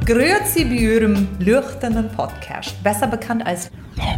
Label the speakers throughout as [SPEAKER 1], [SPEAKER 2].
[SPEAKER 1] Grüezi bei eurem leuchtenden Podcast, besser bekannt als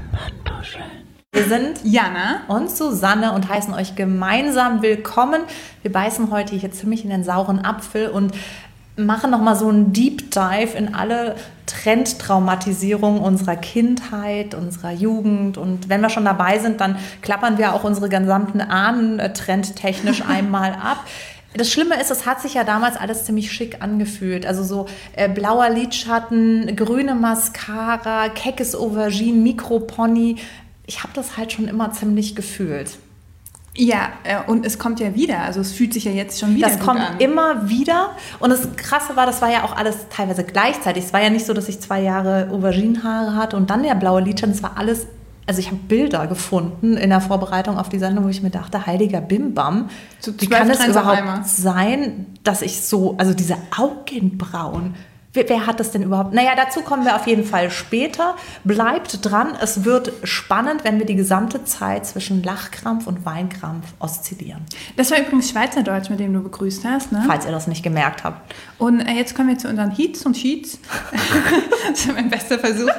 [SPEAKER 1] Wir sind
[SPEAKER 2] Jana
[SPEAKER 1] und Susanne und heißen euch gemeinsam willkommen. Wir beißen heute hier ziemlich in den sauren Apfel und machen nochmal so einen Deep Dive in alle Trendtraumatisierungen unserer Kindheit, unserer Jugend. Und wenn wir schon dabei sind, dann klappern wir auch unsere gesamten Ahnen trendtechnisch einmal ab. Das Schlimme ist, es hat sich ja damals alles ziemlich schick angefühlt. Also so blauer Lidschatten, grüne Mascara, keckes Aubergine, Mikropony. Ich habe das halt schon immer ziemlich gefühlt.
[SPEAKER 2] Ja, und es kommt ja wieder. Also es fühlt sich ja jetzt schon wieder
[SPEAKER 1] Das kommt
[SPEAKER 2] an.
[SPEAKER 1] immer wieder. Und das Krasse war, das war ja auch alles teilweise gleichzeitig. Es war ja nicht so, dass ich 2 Jahre Auberginehaare hatte und dann der blaue Lidschatten. Es war alles, also ich habe Bilder gefunden in der Vorbereitung auf die Sendung, wo ich mir dachte, heiliger Bimbam, wie kann es überhaupt sein, dass ich so, also diese Augenbrauen, wer hat das denn überhaupt? Naja, dazu kommen wir auf jeden Fall später. Bleibt dran, es wird spannend, wenn wir die gesamte Zeit zwischen Lachkrampf und Weinkrampf oszillieren.
[SPEAKER 2] Das war übrigens Schweizerdeutsch, mit dem du begrüßt hast, ne?
[SPEAKER 1] Falls ihr das nicht gemerkt habt.
[SPEAKER 2] Und jetzt kommen wir zu unseren Heats und Sheets. Das ist mein bester Versuch.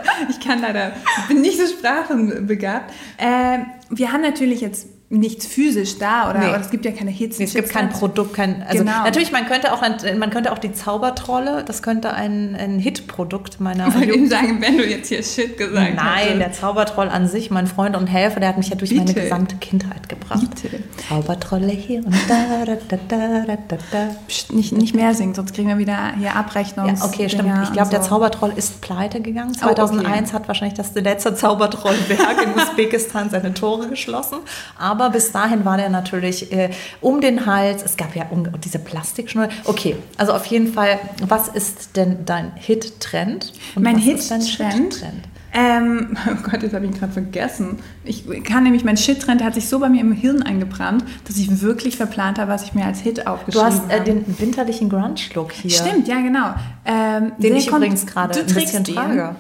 [SPEAKER 2] Bin nicht so sprachenbegabt. Wir haben natürlich jetzt nichts physisch da, oder es gibt ja keine Hits.
[SPEAKER 1] Nee, es gibt kein Produkt,
[SPEAKER 2] genau.
[SPEAKER 1] Natürlich, man könnte auch die Zaubertrolle, das könnte ein Hitprodukt meiner
[SPEAKER 2] Ich wollte eben sagen, wenn du jetzt hier Shit gesagt hast.
[SPEAKER 1] Nein, der Zaubertroll an sich, mein Freund und Helfer, der hat mich ja durch meine gesamte Kindheit gebracht. Zaubertrolle hier und da.
[SPEAKER 2] Psst, nicht mehr singen, sonst kriegen wir wieder hier Abrechnungs.
[SPEAKER 1] Ja, okay, stimmt. Ich glaube, der Zaubertroll ist pleite gegangen. 2001 hat wahrscheinlich das letzte Zaubertrollwerk in Usbekistan seine Tore geschlossen. Aber bis dahin war der natürlich um den Hals. Es gab ja diese Plastikschnur. Okay, also auf jeden Fall, was ist denn dein Hit-Trend?
[SPEAKER 2] Mein Hit-Trend? Oh Gott, jetzt habe ich ihn gerade vergessen. Mein Shit-Trend hat sich so bei mir im Hirn eingebrannt, dass ich wirklich verplant habe, was ich mir als Hit aufgeschrieben habe.
[SPEAKER 1] Du hast den winterlichen Grunge-Look hier.
[SPEAKER 2] Stimmt, ja genau.
[SPEAKER 1] Den ich übrigens gerade ein bisschen trage.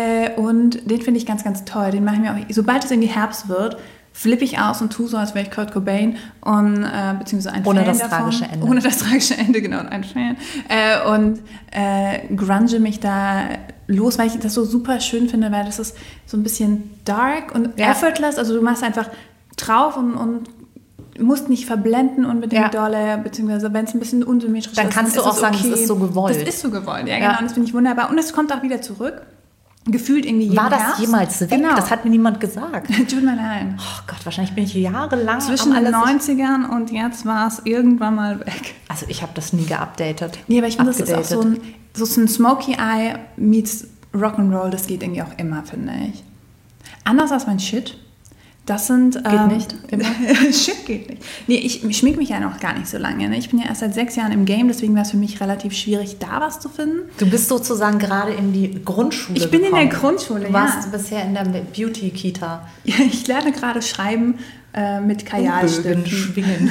[SPEAKER 2] Und den finde ich ganz, ganz toll. Den mache ich mir auch, sobald es irgendwie Herbst wird, flippe ich aus und tue so, als wäre ich Kurt Cobain und beziehungsweise ein
[SPEAKER 1] ohne
[SPEAKER 2] Fan
[SPEAKER 1] das
[SPEAKER 2] davon.
[SPEAKER 1] tragische Ende.
[SPEAKER 2] Ohne das tragische Ende, genau, ein Fan. Und grunge mich da los, weil ich das so super schön finde, weil das ist so ein bisschen dark und effortless. Also du machst einfach drauf und musst nicht verblenden unbedingt dolle, beziehungsweise wenn es ein bisschen unsymmetrisch ist.
[SPEAKER 1] Dann kannst du auch sagen,
[SPEAKER 2] okay.
[SPEAKER 1] es ist so gewollt.
[SPEAKER 2] Das ist so gewollt, ja genau. Und das finde ich wunderbar. Und es kommt auch wieder zurück. Gefühlt irgendwie jeden
[SPEAKER 1] War das
[SPEAKER 2] Herbst.
[SPEAKER 1] jemals weg?
[SPEAKER 2] Genau.
[SPEAKER 1] Das hat mir niemand gesagt.
[SPEAKER 2] Tut mir leid.
[SPEAKER 1] Oh Gott, wahrscheinlich bin ich jahrelang
[SPEAKER 2] zwischen den 90ern und jetzt war es irgendwann mal weg.
[SPEAKER 1] Also ich habe das nie geupdatet.
[SPEAKER 2] Nee, aber ich finde, das ist auch so ein Smoky Eye meets Rock'n'Roll, das geht irgendwie auch immer, finde ich. Anders als mein Shit. Das sind...
[SPEAKER 1] Geht nicht?
[SPEAKER 2] Shit geht nicht. Nee, ich schminke mich ja noch gar nicht so lange. Ne? Ich bin ja erst seit 6 Jahren im Game, deswegen war es für mich relativ schwierig, da was zu finden.
[SPEAKER 1] Du bist sozusagen gerade in die Grundschule
[SPEAKER 2] Ich bin
[SPEAKER 1] gekommen.
[SPEAKER 2] in der Grundschule,
[SPEAKER 1] Du warst bisher in der Beauty-Kita.
[SPEAKER 2] Ja, ich lerne gerade schreiben mit Kajalstiften.
[SPEAKER 1] Schwingen.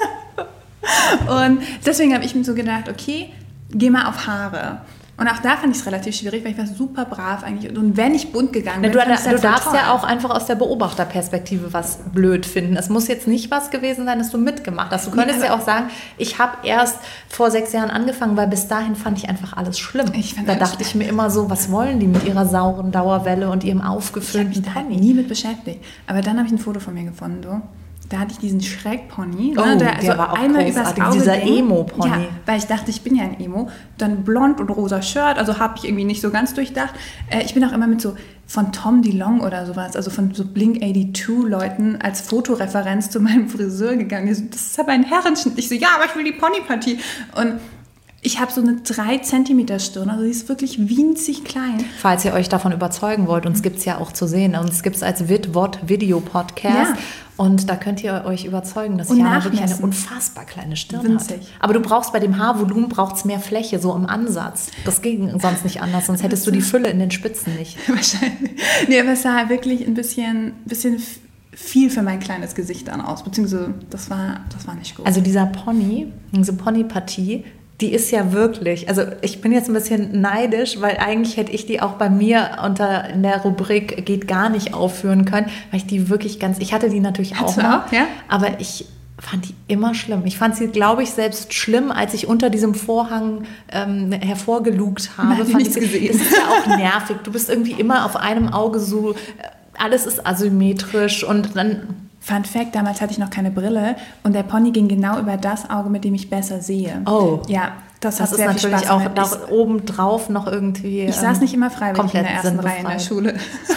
[SPEAKER 2] Und deswegen habe ich mir so gedacht, okay, geh mal auf Haare. Und auch da fand ich es relativ schwierig, weil ich war super brav eigentlich. Und wenn ich bunt gegangen bin,
[SPEAKER 1] du darfst ja auch einfach aus der Beobachterperspektive was blöd finden. Es muss jetzt nicht was gewesen sein, dass du mitgemacht hast. Du könntest ja auch sagen, ich habe erst vor 6 Jahren angefangen, weil bis dahin fand ich einfach alles schlimm. Da dachte ich mir immer so, was wollen die mit ihrer sauren Dauerwelle und ihrem aufgefüllten
[SPEAKER 2] Pony? Ich habe mich da nie mit beschäftigt. Aber dann habe ich ein Foto von mir gefunden, du. Da hatte ich diesen Schreck-Pony.
[SPEAKER 1] Oh, der war auch einmal großartig, dieser Emo-Pony.
[SPEAKER 2] Ja, weil ich dachte, ich bin ja ein Emo. Dann blond und rosa Shirt, also habe ich irgendwie nicht so ganz durchdacht. Ich bin auch immer mit so von Tom DeLonge oder sowas, also von so Blink-82-Leuten als Fotoreferenz zu meinem Friseur gegangen. Das ist aber ein Herrenschnitt. Ich so, ja, aber ich will die Ponypartie. Und ich habe so eine 3 Zentimeter Stirn, also sie ist wirklich winzig klein.
[SPEAKER 1] Falls ihr euch davon überzeugen wollt, uns gibt es ja auch zu sehen, uns gibt es als Video-Podcast. Ja. Und da könnt ihr euch überzeugen, dass Jana wirklich eine unfassbar kleine Stirn hat. Aber du brauchst bei dem Haarvolumen mehr Fläche, so im Ansatz. Das ging sonst nicht anders, sonst hättest du die Fülle in den Spitzen nicht.
[SPEAKER 2] Wahrscheinlich. Nee, aber es sah wirklich ein bisschen viel für mein kleines Gesicht dann aus, beziehungsweise das war nicht gut.
[SPEAKER 1] Also diese Ponypartie, die ist ja wirklich, also ich bin jetzt ein bisschen neidisch, weil eigentlich hätte ich die auch bei mir in der Rubrik geht gar nicht aufführen können, weil ich die wirklich ich hatte die natürlich auch noch,
[SPEAKER 2] ja?
[SPEAKER 1] aber ich fand die immer schlimm. Ich fand sie, glaube ich, selbst schlimm, als ich unter diesem Vorhang hervorgelugt habe.
[SPEAKER 2] Man hat nichts gesehen.
[SPEAKER 1] Das ist ja auch nervig. Du bist irgendwie immer auf einem Auge so, alles ist asymmetrisch und dann...
[SPEAKER 2] Fun Fact, damals hatte ich noch keine Brille und der Pony ging genau über das Auge, mit dem ich besser sehe.
[SPEAKER 1] Oh.
[SPEAKER 2] Ja, das
[SPEAKER 1] ist
[SPEAKER 2] sehr
[SPEAKER 1] natürlich
[SPEAKER 2] viel Spaß
[SPEAKER 1] auch
[SPEAKER 2] gemacht.
[SPEAKER 1] da oben drauf noch irgendwie...
[SPEAKER 2] Ich saß nicht immer freiwillig in der ersten
[SPEAKER 1] sinnbefreit.
[SPEAKER 2] Reihe in der Schule.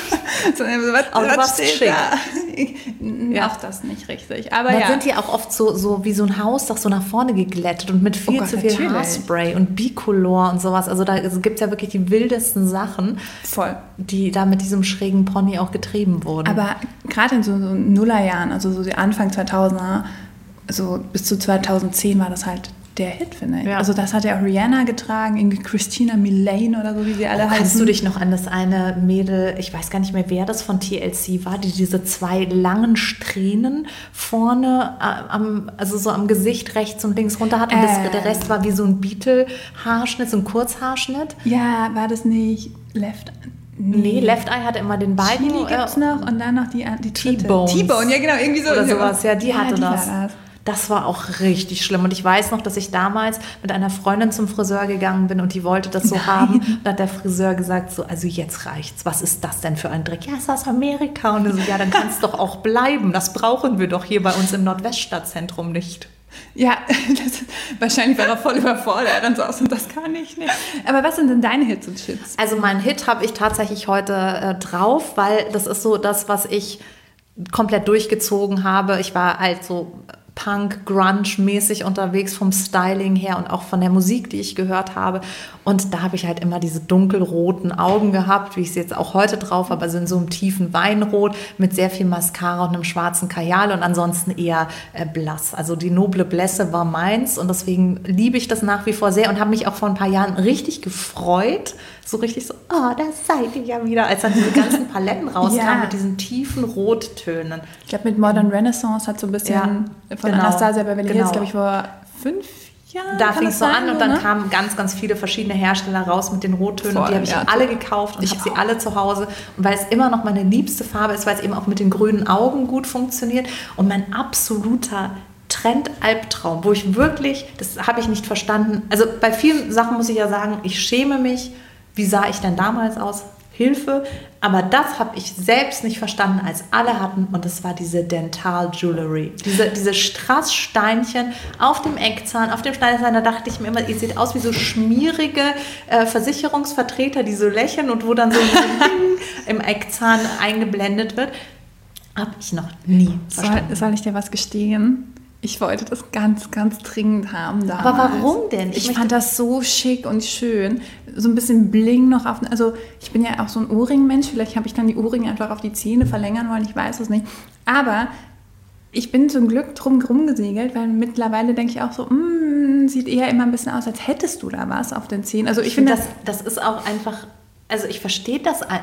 [SPEAKER 1] Aber du warst
[SPEAKER 2] steht
[SPEAKER 1] schick.
[SPEAKER 2] da?
[SPEAKER 1] Ja.
[SPEAKER 2] Auch das nicht richtig. Aber
[SPEAKER 1] Dann
[SPEAKER 2] ja.
[SPEAKER 1] sind die auch oft so wie so ein Hausdach so nach vorne geglättet und mit viel
[SPEAKER 2] Gott,
[SPEAKER 1] zu viel
[SPEAKER 2] natürlich.
[SPEAKER 1] Haarspray und Bicolor und sowas. Also da gibt es ja wirklich die wildesten Sachen,
[SPEAKER 2] Voll.
[SPEAKER 1] die da mit diesem schrägen Pony auch getrieben wurden.
[SPEAKER 2] Aber gerade in so Nullerjahren, also so die Anfang 2000er, so bis zu 2010 war das halt der Hit, finde ich.
[SPEAKER 1] Ja.
[SPEAKER 2] Also das hat ja auch Rihanna getragen, irgendwie Christina Milian oder so, wie sie alle heißen.
[SPEAKER 1] Kannst du dich noch an das eine Mädel, ich weiß gar nicht mehr, wer das von TLC war, die diese 2 langen Strähnen vorne am Gesicht rechts und links runter hat und der Rest war wie so ein Beatle-Haarschnitt, so ein Kurzhaarschnitt?
[SPEAKER 2] Ja, war das nicht Left?
[SPEAKER 1] Nee, Left Eye hatte immer den beiden.
[SPEAKER 2] Chili gibt's noch und dann noch die dritte.
[SPEAKER 1] T-Bones.
[SPEAKER 2] T-Bone, ja genau, irgendwie so.
[SPEAKER 1] Oder sowas, ja, die hatte
[SPEAKER 2] die
[SPEAKER 1] das.
[SPEAKER 2] war das.
[SPEAKER 1] Das war auch richtig schlimm. Und ich weiß noch, dass ich damals mit einer Freundin zum Friseur gegangen bin und die wollte das so haben. Und da hat der Friseur gesagt, so, also jetzt reicht's. Was ist das denn für ein Dreck? Ja, ist aus Amerika. Und so, ja, dann kann es doch auch bleiben. Das brauchen wir doch hier bei uns im Nordweststadtzentrum nicht.
[SPEAKER 2] Ja, wahrscheinlich war er voll überfordert und so aus und das kann ich nicht. Aber was sind denn deine Hits und Shits?
[SPEAKER 1] Also meinen Hit habe ich tatsächlich heute drauf, weil das ist so das, was ich komplett durchgezogen habe. Ich war halt so Punk, Grunge-mäßig unterwegs vom Styling her und auch von der Musik, die ich gehört habe. Und da habe ich halt immer diese dunkelroten Augen gehabt, wie ich sie jetzt auch heute drauf habe, also in so einem tiefen Weinrot mit sehr viel Mascara und einem schwarzen Kajal und ansonsten eher blass. Also die noble Blässe war meins und deswegen liebe ich das nach wie vor sehr und habe mich auch vor ein paar Jahren richtig gefreut, so richtig so, oh, da seid ihr ja wieder, als dann diese ganzen Paletten rauskamen mit diesen tiefen Rottönen.
[SPEAKER 2] Ich glaube, mit Modern Renaissance hat so ein bisschen von Anastasia Beverly Hills, glaube ich, vor 5 Jahren.
[SPEAKER 1] Da fing es so an und dann kamen ganz, ganz viele verschiedene Hersteller raus mit den Rottönen und die habe ich alle gekauft und ich habe sie alle zu Hause. Und weil es immer noch meine liebste Farbe ist, weil es eben auch mit den grünen Augen gut funktioniert und mein absoluter Trend-Albtraum, wo ich wirklich, das habe ich nicht verstanden, also bei vielen Sachen muss ich ja sagen, ich schäme mich, wie sah ich denn damals aus? Hilfe, aber das habe ich selbst nicht verstanden, als alle hatten und das war diese Dental Jewelry, diese Strasssteinchen auf dem Eckzahn, auf dem Schneiderzahn, da dachte ich mir immer, ihr seht aus wie so schmierige Versicherungsvertreter, die so lächeln und wo dann so ein Ding im Eckzahn eingeblendet wird, habe ich noch nie verstanden.
[SPEAKER 2] Soll ich dir was gestehen? Ich wollte das ganz, ganz dringend haben damals.
[SPEAKER 1] Aber warum denn?
[SPEAKER 2] Ich fand das so schick und schön. So ein bisschen Bling noch auf... Also ich bin ja auch so ein Ohrring-Mensch. Vielleicht habe ich dann die Ohrringe einfach auf die Zähne verlängern wollen. Ich weiß es nicht. Aber ich bin zum Glück drum gesegelt, weil mittlerweile denke ich auch so, sieht eher immer ein bisschen aus, als hättest du da was auf den Zähnen. Also ich finde
[SPEAKER 1] das ist auch einfach... Also ich verstehe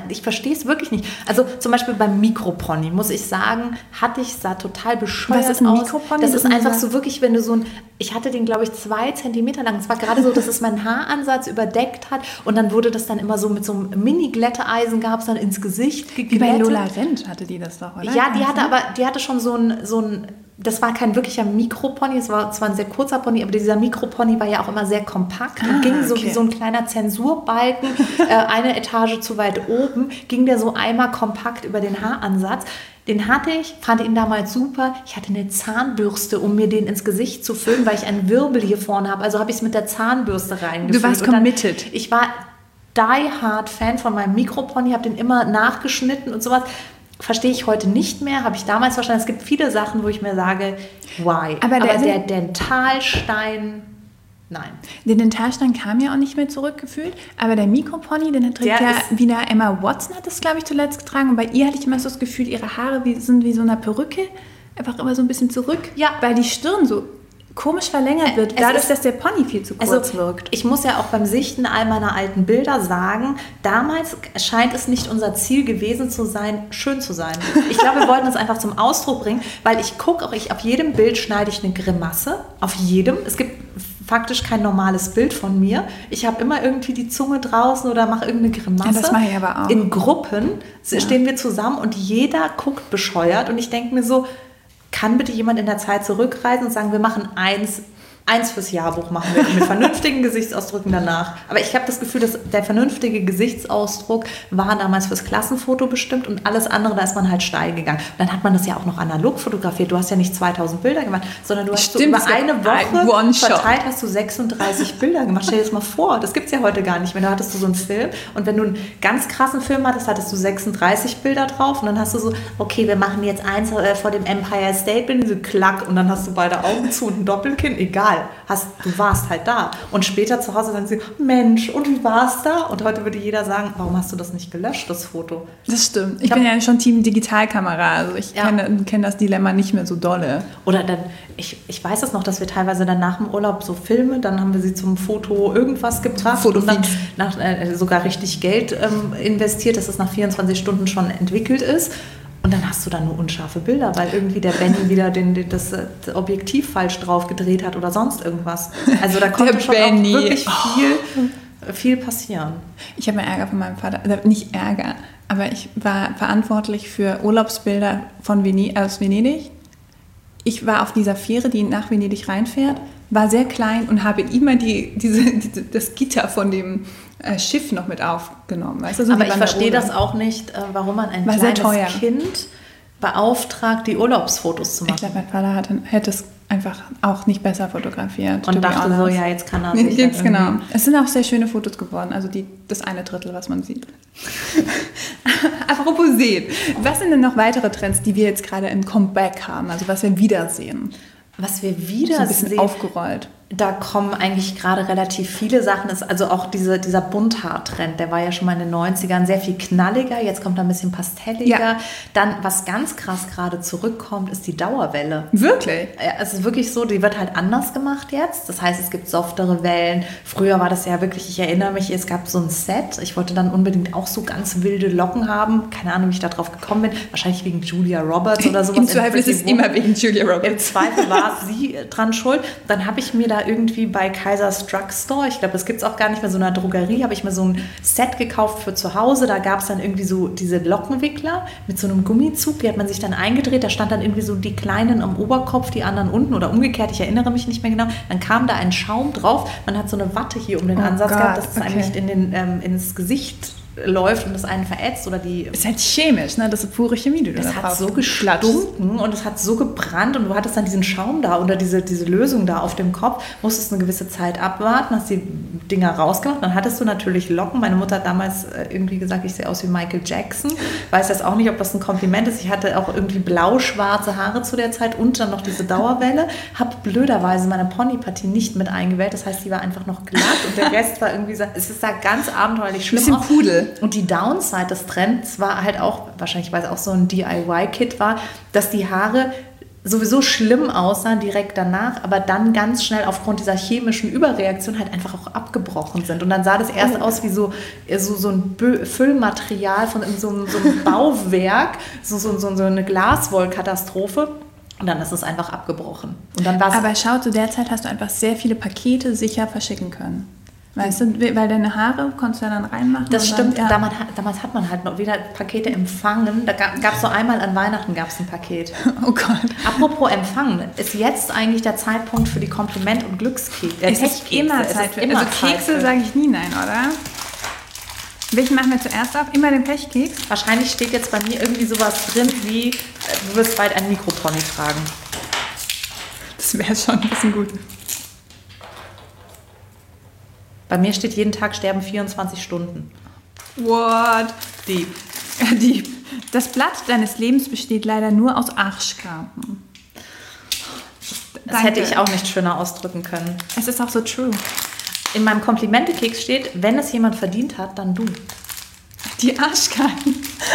[SPEAKER 1] es wirklich nicht. Also zum Beispiel beim Mikropony, muss ich sagen, sah total bescheuert aus.
[SPEAKER 2] Was ist ein Mikropony?
[SPEAKER 1] Das ist einfach so wirklich, wenn du ich hatte den, glaube ich, 2 Zentimeter lang. Es war gerade so, dass es meinen Haaransatz überdeckt hat und dann wurde das dann immer so mit so einem Mini-Glätteeisen, gab es dann ins Gesicht geglättet.
[SPEAKER 2] Wie bei Lola Rent hatte die das doch, oder?
[SPEAKER 1] Ja, die hatte schon so ein das war kein wirklicher Mikropony, es war zwar ein sehr kurzer Pony, aber dieser Mikropony war ja auch immer sehr kompakt und ging so wie so ein kleiner Zensurbalken, eine Etage zu weit oben, ging der so einmal kompakt über den Haaransatz. Den fand ihn damals super. Ich hatte eine Zahnbürste, um mir den ins Gesicht zu füllen, weil ich einen Wirbel hier vorne habe. Also habe ich es mit der Zahnbürste reingefüllt.
[SPEAKER 2] Du warst committed.
[SPEAKER 1] Ich war die-hard-Fan von meinem Mikropony, habe den immer nachgeschnitten und sowas. Verstehe ich heute nicht mehr, habe ich damals verstanden. Es gibt viele Sachen, wo ich mir sage, why? Aber der Dentalstein, nein.
[SPEAKER 2] Der Dentalstein kam ja auch nicht mehr zurückgefühlt, aber der Mikropony, den trägt wieder Emma Watson, hat das, glaube ich, zuletzt getragen. Und bei ihr hatte ich immer so das Gefühl, ihre Haare sind wie so eine Perücke, einfach immer so ein bisschen zurück, weil die Stirn so komisch verlängert wird, dadurch, dass der Pony viel zu kurz wirkt.
[SPEAKER 1] Ich muss ja auch beim Sichten all meiner alten Bilder sagen, damals scheint es nicht unser Ziel gewesen zu sein, schön zu sein. Ich glaube, wir wollten es einfach zum Ausdruck bringen, weil ich gucke auch, auf jedem Bild schneide ich eine Grimasse, auf jedem. Es gibt faktisch kein normales Bild von mir. Ich habe immer irgendwie die Zunge draußen oder mache irgendeine Grimasse.
[SPEAKER 2] Ja, das mache ich aber auch.
[SPEAKER 1] In Gruppen stehen wir zusammen und jeder guckt bescheuert und ich denke mir so, kann bitte jemand in der Zeit zurückreisen und sagen, wir machen eins fürs Jahrbuch machen wir mit vernünftigen Gesichtsausdrücken danach. Aber ich habe das Gefühl, dass der vernünftige Gesichtsausdruck war damals fürs Klassenfoto bestimmt und alles andere, da ist man halt steil gegangen. Und dann hat man das ja auch noch analog fotografiert. Du hast ja nicht 2000 Bilder gemacht, sondern du hast so über eine Woche verteilt hast du 36 Bilder gemacht. Stell dir das mal vor, das gibt es ja heute gar nicht mehr. Da hattest du so einen Film und wenn du einen ganz krassen Film hattest, hattest du 36 Bilder drauf und dann hast du so, okay, wir machen jetzt eins vor dem Empire State Building, so klack und dann hast du beide Augen zu und ein Doppelkinn, egal. Du warst halt da. Und später zu Hause sagen sie, Mensch, und wie war es da? Und heute würde jeder sagen, warum hast du das nicht gelöscht, das Foto?
[SPEAKER 2] Das stimmt. Ich bin ja schon Team Digitalkamera. Also ich kenne das Dilemma nicht mehr so dolle.
[SPEAKER 1] Oder dann, ich weiß es noch, dass wir teilweise dann nach dem Urlaub so Filme, dann haben wir sie zum Foto irgendwas gebracht und dann sogar richtig Geld investiert, dass es nach 24 Stunden schon entwickelt ist. Und dann hast du dann nur unscharfe Bilder, weil irgendwie der Benny wieder das Objektiv falsch drauf gedreht hat oder sonst irgendwas. Also da konnte schon auch wirklich viel passieren.
[SPEAKER 2] Ich habe mir Ärger von meinem Vater, nicht Ärger, aber ich war verantwortlich für Urlaubsbilder aus Venedig. Ich war auf dieser Fähre, die nach Venedig reinfährt, war sehr klein und habe immer das Gitter von dem Schiff noch mit aufgenommen. Weißt du, so
[SPEAKER 1] aber ich verstehe das auch nicht, warum man ein kleines Kind beauftragt, die Urlaubsfotos zu machen. Ich
[SPEAKER 2] glaube, mein Vater hätte es einfach auch nicht besser fotografiert.
[SPEAKER 1] Und dachte so, ja, jetzt kann er sich
[SPEAKER 2] jetzt genau. Es sind auch sehr schöne Fotos geworden, also das 1/3, was man sieht. Apropos sehen, was sind denn noch weitere Trends, die wir jetzt gerade im Comeback haben, also was wir wiedersehen?
[SPEAKER 1] Was wir wieder
[SPEAKER 2] so ein bisschen aufgerollt.
[SPEAKER 1] Da kommen eigentlich gerade relativ viele Sachen. Also auch dieser Bunthaar-Trend, der war ja schon mal in den 90ern sehr viel knalliger. Jetzt kommt er ein bisschen pastelliger. Ja. Dann, was ganz krass gerade zurückkommt, ist die Dauerwelle.
[SPEAKER 2] Wirklich?
[SPEAKER 1] Ja, es ist wirklich so, die wird halt anders gemacht jetzt. Das heißt, es gibt softere Wellen. Früher war das ja wirklich, ich erinnere mich, es gab so ein Set. Ich wollte dann unbedingt auch so ganz wilde Locken haben. Keine Ahnung, wie ich da drauf gekommen bin. Wahrscheinlich wegen Julia Roberts oder sowas.
[SPEAKER 2] Im Zweifel ist es immer wegen Julia Roberts.
[SPEAKER 1] Im Zweifel war sie dran schuld. Dann habe ich mir da irgendwie bei Kaiser's Drugstore, ich glaube, das gibt es auch gar nicht mehr, so einer Drogerie, habe ich mir so ein Set gekauft für zu Hause. Da gab es dann irgendwie so diese Lockenwickler mit so einem Gummizug, die hat man sich dann eingedreht. Da stand dann irgendwie so die Kleinen am Oberkopf, die anderen unten oder umgekehrt, ich erinnere mich nicht mehr genau. Dann kam da ein Schaum drauf. Man hat so eine Watte hier um den Ansatz gehabt, dass es eigentlich ins Gesicht läuft und das einen verätzt oder die...
[SPEAKER 2] Ist halt chemisch, ne? Das ist pure Chemie, die du da
[SPEAKER 1] drauf. Es hat so gestunken und es hat so gebrannt und du hattest dann diesen Schaum da oder diese Lösung da auf dem Kopf, musstest eine gewisse Zeit abwarten, hast die Dinger rausgemacht, dann hattest du natürlich Locken. Meine Mutter hat damals irgendwie gesagt, ich sehe aus wie Michael Jackson. Weiß jetzt auch nicht, ob das ein Kompliment ist. Ich hatte auch irgendwie blau-schwarze Haare zu der Zeit und dann noch diese Dauerwelle. Habe blöderweise meine Ponypartie nicht mit eingewählt. Das heißt, die war einfach noch glatt und der Rest war irgendwie so, es ist da ganz abenteuerlich schlimm aus.
[SPEAKER 2] Bisschen Pudel.
[SPEAKER 1] Und die Downside des Trends war halt auch, wahrscheinlich weil es auch so ein DIY-Kit war, dass die Haare sowieso schlimm aussahen direkt danach, aber dann ganz schnell aufgrund dieser chemischen Überreaktion halt einfach auch abgebrochen sind. Und dann sah das erst aus wie so ein Füllmaterial von so einem Bauwerk, so eine Glaswollkatastrophe. Und dann ist es einfach abgebrochen. Und dann war's.
[SPEAKER 2] Aber schau, zu der Zeit hast du einfach sehr viele Pakete sicher verschicken können. Weißt du, weil deine Haare konntest du ja dann reinmachen.
[SPEAKER 1] Das stimmt, dann, ja. Damals hat man halt noch wieder Pakete empfangen. Da gab es so einmal an Weihnachten gab es ein Paket.
[SPEAKER 2] Oh Gott.
[SPEAKER 1] Apropos empfangen, ist jetzt eigentlich der Zeitpunkt für die Kompliment- und Glückskekse?
[SPEAKER 2] Es ist immer Zeit für. Also Kekse sage ich nie nein, oder? Welchen machen wir zuerst auf? Immer den Pechkeks?
[SPEAKER 1] Wahrscheinlich steht jetzt bei mir irgendwie sowas drin wie, du wirst bald ein Mikropony tragen.
[SPEAKER 2] Das wäre schon ein bisschen gut.
[SPEAKER 1] Bei mir steht, jeden Tag sterben 24 Stunden.
[SPEAKER 2] What? Dieb. Das Blatt deines Lebens besteht leider nur aus Arschkarten.
[SPEAKER 1] Das hätte ich auch nicht schöner ausdrücken können.
[SPEAKER 2] Es ist auch so true.
[SPEAKER 1] In meinem Komplimente-Keks steht, wenn es jemand verdient hat, dann du.
[SPEAKER 2] Die Arschkarten.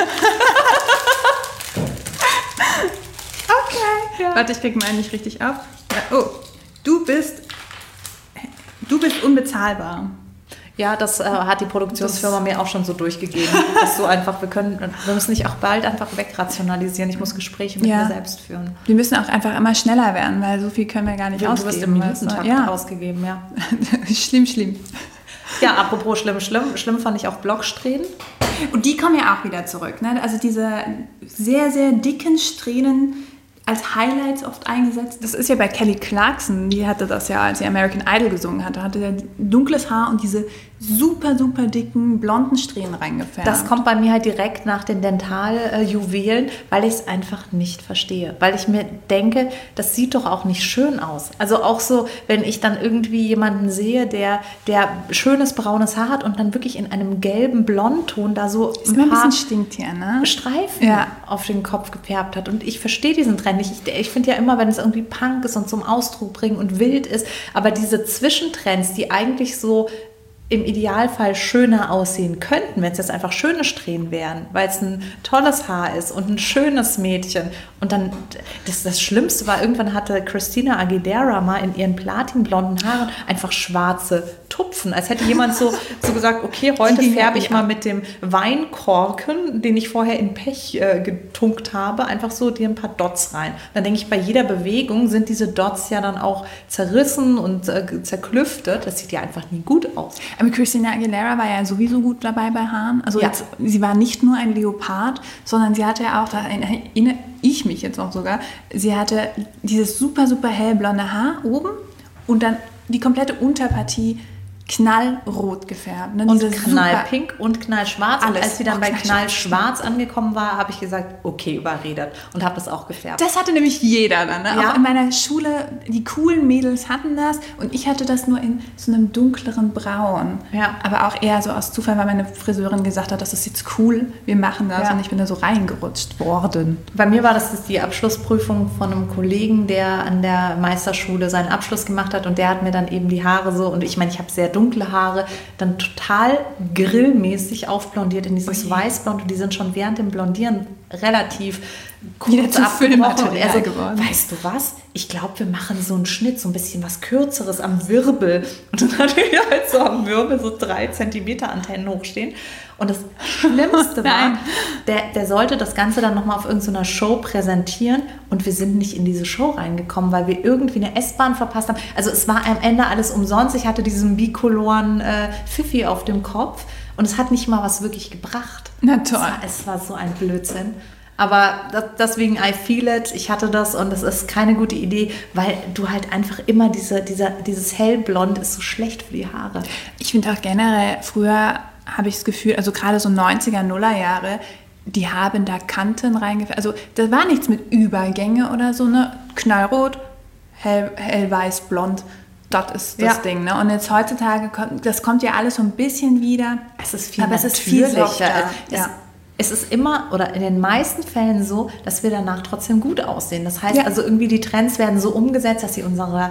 [SPEAKER 2] Okay. Ja. Warte, ich krieg meinen nicht richtig auf. Oh, du bist unbezahlbar.
[SPEAKER 1] Ja, das hat die Produktionsfirma mir auch schon so durchgegeben. Dass so einfach, wir müssen nicht auch bald einfach wegrationalisieren. Ich muss Gespräche mit mir selbst führen.
[SPEAKER 2] Wir müssen auch einfach immer schneller werden, weil so viel können wir gar nicht ausgeben.
[SPEAKER 1] Du wirst im Minutentakt ausgegeben, ja.
[SPEAKER 2] Schlimm.
[SPEAKER 1] Ja, apropos schlimm fand ich auch Blocksträhnen.
[SPEAKER 2] Und die kommen ja auch wieder zurück. Ne? Also diese sehr, sehr dicken Strähnen, als Highlights oft eingesetzt. Das ist ja bei Kelly Clarkson, die hatte das ja, als sie American Idol gesungen hatte, hatte sie dunkles Haar und diese super, super dicken blonden Strähnen reingefärbt.
[SPEAKER 1] Das kommt bei mir halt direkt nach den Dentaljuwelen, weil ich es einfach nicht verstehe. Weil ich mir denke, das sieht doch auch nicht schön aus. Also auch so, wenn ich dann irgendwie jemanden sehe, der schönes braunes Haar hat und dann wirklich in einem gelben Blondton da so
[SPEAKER 2] ein bisschen stinkt hier, ne?
[SPEAKER 1] Streifen auf den Kopf gefärbt hat. Und ich verstehe diesen Trend nicht. Ich finde ja immer, wenn es irgendwie Punk ist und zum Ausdruck bringen und wild ist, aber diese Zwischentrends, die eigentlich so im Idealfall schöner aussehen könnten, wenn es jetzt einfach schöne Strähnen wären, weil es ein tolles Haar ist und ein schönes Mädchen. Und dann, das Schlimmste war, irgendwann hatte Christina Aguilera mal in ihren platinblonden Haaren einfach schwarze Tupfen. Als hätte jemand so gesagt, okay, heute färbe ich mal mit dem Weinkorken, den ich vorher in Pech getunkt habe, einfach so dir ein paar Dots rein. Dann denke ich, bei jeder Bewegung sind diese Dots ja dann auch zerrissen und zerklüftet. Das sieht ja einfach nie gut aus.
[SPEAKER 2] Aber Christina Aguilera war ja sowieso gut dabei bei Haaren. Also jetzt, sie war nicht nur ein Leopard, sondern sie hatte ja auch, da erinnere ich mich jetzt auch sogar, sie hatte dieses super, super hellblonde Haar oben und dann die komplette Unterpartie knallrot gefärbt. Ne?
[SPEAKER 1] Und knallpink und knallschwarz.
[SPEAKER 2] Alles.
[SPEAKER 1] Und als sie dann bei knallschwarz angekommen war, habe ich gesagt, okay, überredet. Und habe das auch gefärbt.
[SPEAKER 2] Das hatte nämlich jeder dann. Ne?
[SPEAKER 1] Ja.
[SPEAKER 2] Auch in meiner Schule, die coolen Mädels hatten das. Und ich hatte das nur in so einem dunkleren Braun.
[SPEAKER 1] Ja.
[SPEAKER 2] Aber auch eher so aus Zufall, weil meine Friseurin gesagt hat, das ist jetzt cool, wir machen das.
[SPEAKER 1] Ja.
[SPEAKER 2] Und ich bin da so reingerutscht worden.
[SPEAKER 1] Bei mir war das die Abschlussprüfung von einem Kollegen, der an der Meisterschule seinen Abschluss gemacht hat. Und der hat mir dann eben die Haare so, und ich meine, ich habe sehr dunkle Haare, dann total grillmäßig aufblondiert in dieses Weißblond. Und die sind schon während dem Blondieren relativ kurz
[SPEAKER 2] Filmmaterial geworden.
[SPEAKER 1] Weißt du was? Ich glaube, wir machen so einen Schnitt, so ein bisschen was Kürzeres am Wirbel. Und dann hatte ich halt so am Wirbel so 3 Zentimeter Antennen hochstehen. Und das Schlimmste war, der sollte das Ganze dann nochmal auf irgendeiner Show präsentieren und wir sind nicht in diese Show reingekommen, weil wir irgendwie eine S-Bahn verpasst haben. Also es war am Ende alles umsonst. Ich hatte diesen bicoloren Pfiffi auf dem Kopf und es hat nicht mal was wirklich gebracht.
[SPEAKER 2] Na toll.
[SPEAKER 1] Es war so ein Blödsinn. Aber deswegen, I feel it, ich hatte das und es ist keine gute Idee, weil du halt einfach immer dieses Hellblond ist so schlecht für die Haare.
[SPEAKER 2] Ich finde auch generell, früher habe ich das Gefühl, also gerade so 90er, 0er Jahre, die haben da Kanten reingefärbt. Also da war nichts mit Übergänge oder so, ne? Knallrot, hellweiß, blond. Das ist das Ding, ne? Und jetzt heutzutage, das kommt ja alles so ein bisschen wieder.
[SPEAKER 1] Es ist viel
[SPEAKER 2] aber
[SPEAKER 1] natürlicher.
[SPEAKER 2] Es ist viel softer.
[SPEAKER 1] Es ist immer oder in den meisten Fällen so, dass wir danach trotzdem gut aussehen. Das heißt also irgendwie die Trends werden so umgesetzt, dass sie unserer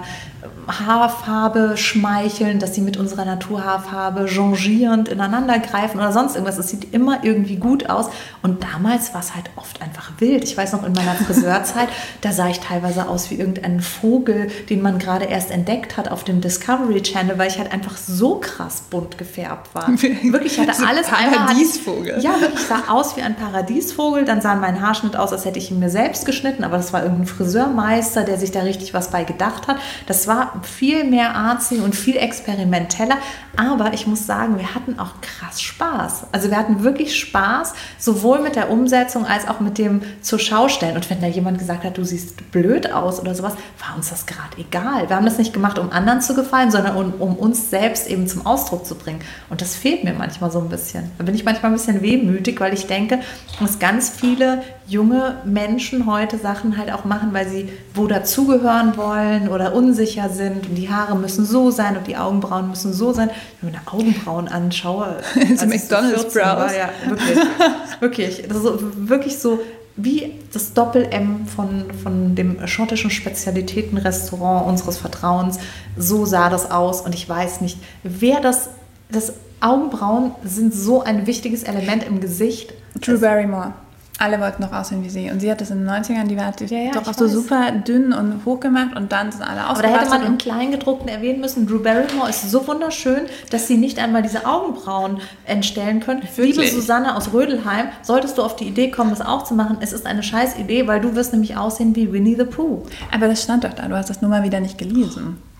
[SPEAKER 1] Haarfarbe schmeicheln, dass sie mit unserer Naturhaarfarbe changierend ineinander greifen oder sonst irgendwas. Es sieht immer irgendwie gut aus. Und damals war es halt oft einfach wild. Ich weiß noch, in meiner Friseurzeit, da sah ich teilweise aus wie irgendein Vogel, den man gerade erst entdeckt hat auf dem Discovery Channel, weil ich halt einfach so krass bunt gefärbt war. Wirklich, ich hatte
[SPEAKER 2] so
[SPEAKER 1] alles.
[SPEAKER 2] Paradiesvogel.
[SPEAKER 1] Ja, wirklich, ich sah aus wie ein Paradiesvogel. Dann sah mein Haarschnitt aus, als hätte ich ihn mir selbst geschnitten, aber das war irgendein Friseurmeister, der sich da richtig was bei gedacht hat. Das war viel mehr artsy und viel experimenteller, aber ich muss sagen, wir hatten auch krass Spaß. Also wir hatten wirklich Spaß, sowohl mit der Umsetzung als auch mit dem zur Schaustellen. Und wenn da jemand gesagt hat, du siehst blöd aus oder sowas, war uns das gerade egal. Wir haben das nicht gemacht, um anderen zu gefallen, sondern um uns selbst eben zum Ausdruck zu bringen. Und das fehlt mir manchmal so ein bisschen. Da bin ich manchmal ein bisschen wehmütig, weil ich denke, dass ganz viele junge Menschen heute Sachen halt auch machen, weil sie wo dazugehören wollen oder unsicher sind und die Haare müssen so sein und die Augenbrauen müssen so sein. Wenn ich mir Augenbrauen anschaue,
[SPEAKER 2] so McDonald's Brows.
[SPEAKER 1] Ja, wirklich. Das ist so, wirklich so wie das Doppel-M von dem schottischen Spezialitätenrestaurant unseres Vertrauens. So sah das aus und ich weiß nicht, wer das Augenbrauen sind so ein wichtiges Element im Gesicht.
[SPEAKER 2] Drew Barrymore. Alle wollten noch aussehen wie sie. Und sie hat das in den 90ern, die war doch auch so super dünn und hoch gemacht und dann sind alle ausgerastet.
[SPEAKER 1] Aber da hätte man im Kleingedruckten erwähnen müssen, Drew Barrymore ist so wunderschön, dass sie nicht einmal diese Augenbrauen entstellen können.
[SPEAKER 2] Wirklich?
[SPEAKER 1] Liebe Susanne aus Rödelheim, solltest du auf die Idee kommen, das auch zu machen, es ist eine scheiß Idee, weil du wirst nämlich aussehen wie Winnie the Pooh.
[SPEAKER 2] Aber das stand doch da, du hast das nur mal wieder nicht gelesen.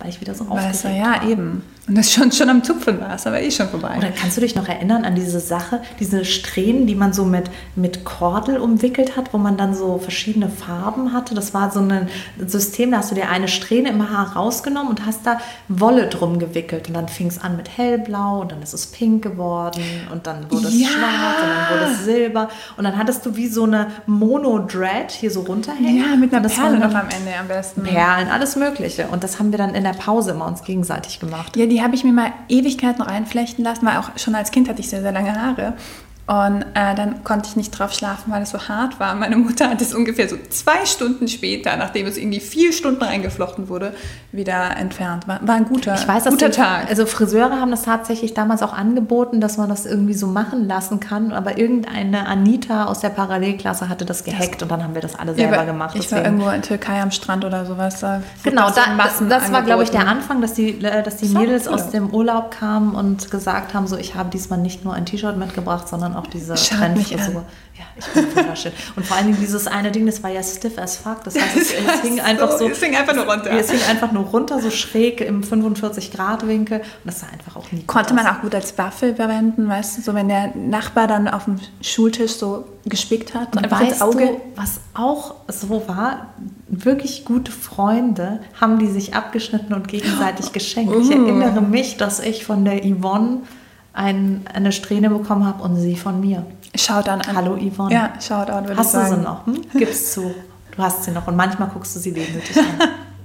[SPEAKER 1] weil ich wieder so
[SPEAKER 2] Weißt du,
[SPEAKER 1] aufgeregt war.
[SPEAKER 2] ja, eben. Und das schon am Zupfen war es, aber schon vorbei.
[SPEAKER 1] Oder kannst du dich noch erinnern an diese Sache, diese Strähnen, die man so mit Kordel umwickelt hat, wo man dann so verschiedene Farben hatte? Das war so ein System, da hast du dir eine Strähne im Haar rausgenommen und hast da Wolle drum gewickelt. Und dann fing es an mit hellblau und dann ist es pink geworden und dann wurde es schwarz und dann wurde es silber. Und dann hattest du wie so eine Mono-Dread hier so runterhängen.
[SPEAKER 2] Ja, mit einer
[SPEAKER 1] Und das
[SPEAKER 2] Perle
[SPEAKER 1] waren
[SPEAKER 2] noch am Ende am besten.
[SPEAKER 1] Perlen, alles Mögliche. Und das haben wir dann in der Pause immer uns gegenseitig gemacht.
[SPEAKER 2] Ja, die habe ich mir mal Ewigkeiten reinflechten lassen, weil auch schon als Kind hatte ich sehr, sehr lange Haare. Und dann konnte ich nicht drauf schlafen, weil es so hart war. Meine Mutter hat es ungefähr so 2 Stunden später, nachdem es irgendwie 4 Stunden reingeflochten wurde, wieder entfernt. War ein guter Tag.
[SPEAKER 1] Also Friseure haben das tatsächlich damals auch angeboten, dass man das irgendwie so machen lassen kann. Aber irgendeine Anita aus der Parallelklasse hatte das gehackt und dann haben wir das alle selber gemacht.
[SPEAKER 2] Ich war irgendwo in Türkei am Strand oder sowas. Da
[SPEAKER 1] genau, das war, glaube ich, der Anfang, dass die Mädels aus dem Urlaub kamen und gesagt haben, so, ich habe diesmal nicht nur ein T-Shirt mitgebracht, sondern auch diese Trendfrisur. Ja, ich bin wunderschön. Und vor allen Dingen dieses eine Ding, das war ja stiff as fuck. Das heißt, es hing einfach so.
[SPEAKER 2] Es hing einfach nur runter.
[SPEAKER 1] Es hing einfach nur runter, so schräg im 45-Grad-Winkel. Und das sah einfach auch nie gut
[SPEAKER 2] Konnte man auch gut als Waffel verwenden, weißt du, so wenn der Nachbar dann auf dem Schultisch so gespickt hat.
[SPEAKER 1] Und
[SPEAKER 2] einfach
[SPEAKER 1] weißt
[SPEAKER 2] ins Auge.
[SPEAKER 1] du, was auch so war? Wirklich gute Freunde haben die sich abgeschnitten und gegenseitig geschenkt. Ich erinnere mich, dass ich von der Yvonne eine Strähne bekommen habe und sie von mir.
[SPEAKER 2] Shoutout an.
[SPEAKER 1] Hallo Yvonne.
[SPEAKER 2] Ja, Shoutout würde ich sagen.
[SPEAKER 1] Hast du sie noch? Gib's zu. Du hast sie noch und manchmal guckst du sie wehmütig an.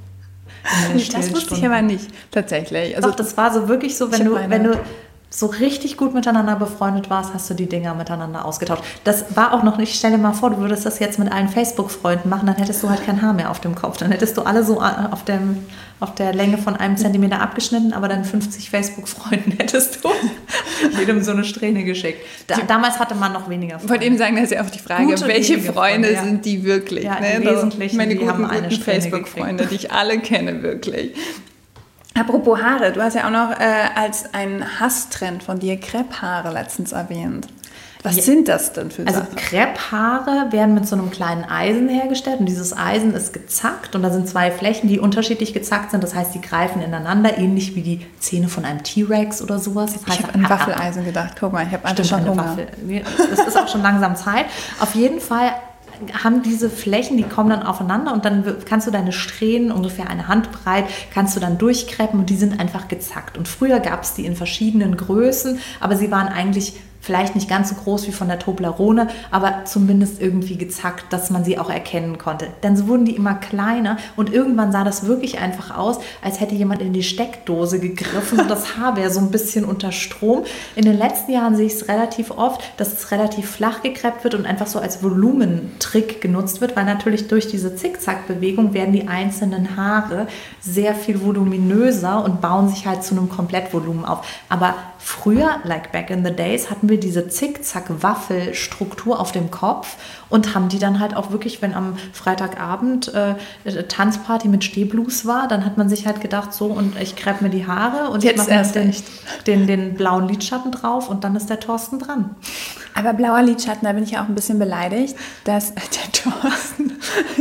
[SPEAKER 2] Das wusste ich aber nicht, tatsächlich.
[SPEAKER 1] Also, doch, das war so wirklich so, wenn du so richtig gut miteinander befreundet warst, hast du die Dinger miteinander ausgetauscht. Das war auch noch nicht, stell dir mal vor, du würdest das jetzt mit allen Facebook-Freunden machen, dann hättest du halt kein Haar mehr auf dem Kopf. Dann hättest du alle so auf der Länge von 1 Zentimeter abgeschnitten, aber dann 50 Facebook-Freunden hättest du jedem so eine Strähne geschickt. Damals hatte man noch weniger Freunde.
[SPEAKER 2] Ich wollte eben sagen, das ist ja auch die Frage, welche Freunde sind die wirklich?
[SPEAKER 1] Ja, im Wesentlichen,
[SPEAKER 2] meine
[SPEAKER 1] die haben eine
[SPEAKER 2] guten Facebook-Freunde, die ich alle kenne, wirklich. Apropos Haare, du hast ja auch noch als einen Hasstrend von dir Krepphaare letztens erwähnt. Was sind das denn für Sachen?
[SPEAKER 1] Also Krepphaare werden mit so einem kleinen Eisen hergestellt und dieses Eisen ist gezackt und da sind 2 Flächen, die unterschiedlich gezackt sind. Das heißt, die greifen ineinander, ähnlich wie die Zähne von einem T-Rex oder sowas. Das heißt,
[SPEAKER 2] ich habe an Waffeleisen gedacht. Guck mal, ich habe einfach schon Hunger.
[SPEAKER 1] Es ist auch schon langsam Zeit. Auf jeden Fall haben diese Flächen, die kommen dann aufeinander und dann kannst du deine Strähnen, ungefähr eine Hand breit, kannst du dann durchkreppen und die sind einfach gezackt. Und früher gab es die in verschiedenen Größen, aber sie waren eigentlich vielleicht nicht ganz so groß wie von der Toblerone, aber zumindest irgendwie gezackt, dass man sie auch erkennen konnte. Dann so wurden die immer kleiner und irgendwann sah das wirklich einfach aus, als hätte jemand in die Steckdose gegriffen und das Haar wäre so ein bisschen unter Strom. In den letzten Jahren sehe ich es relativ oft, dass es relativ flach gekreppt wird und einfach so als Volumentrick genutzt wird, weil natürlich durch diese Zickzackbewegung werden die einzelnen Haare sehr viel voluminöser und bauen sich halt zu einem Komplettvolumen auf. Aber früher, like back in the days, hatten wir diese Zickzack-Waffelstruktur auf dem Kopf und haben die dann halt auch wirklich, wenn am Freitagabend Tanzparty mit Stehblues war, dann hat man sich halt gedacht, so, und ich krepp mir die Haare und
[SPEAKER 2] jetzt
[SPEAKER 1] ich mache den blauen Lidschatten drauf und dann ist der Thorsten dran.
[SPEAKER 2] Aber blauer Lidschatten, da bin ich ja auch ein bisschen beleidigt, dass der Thorsten...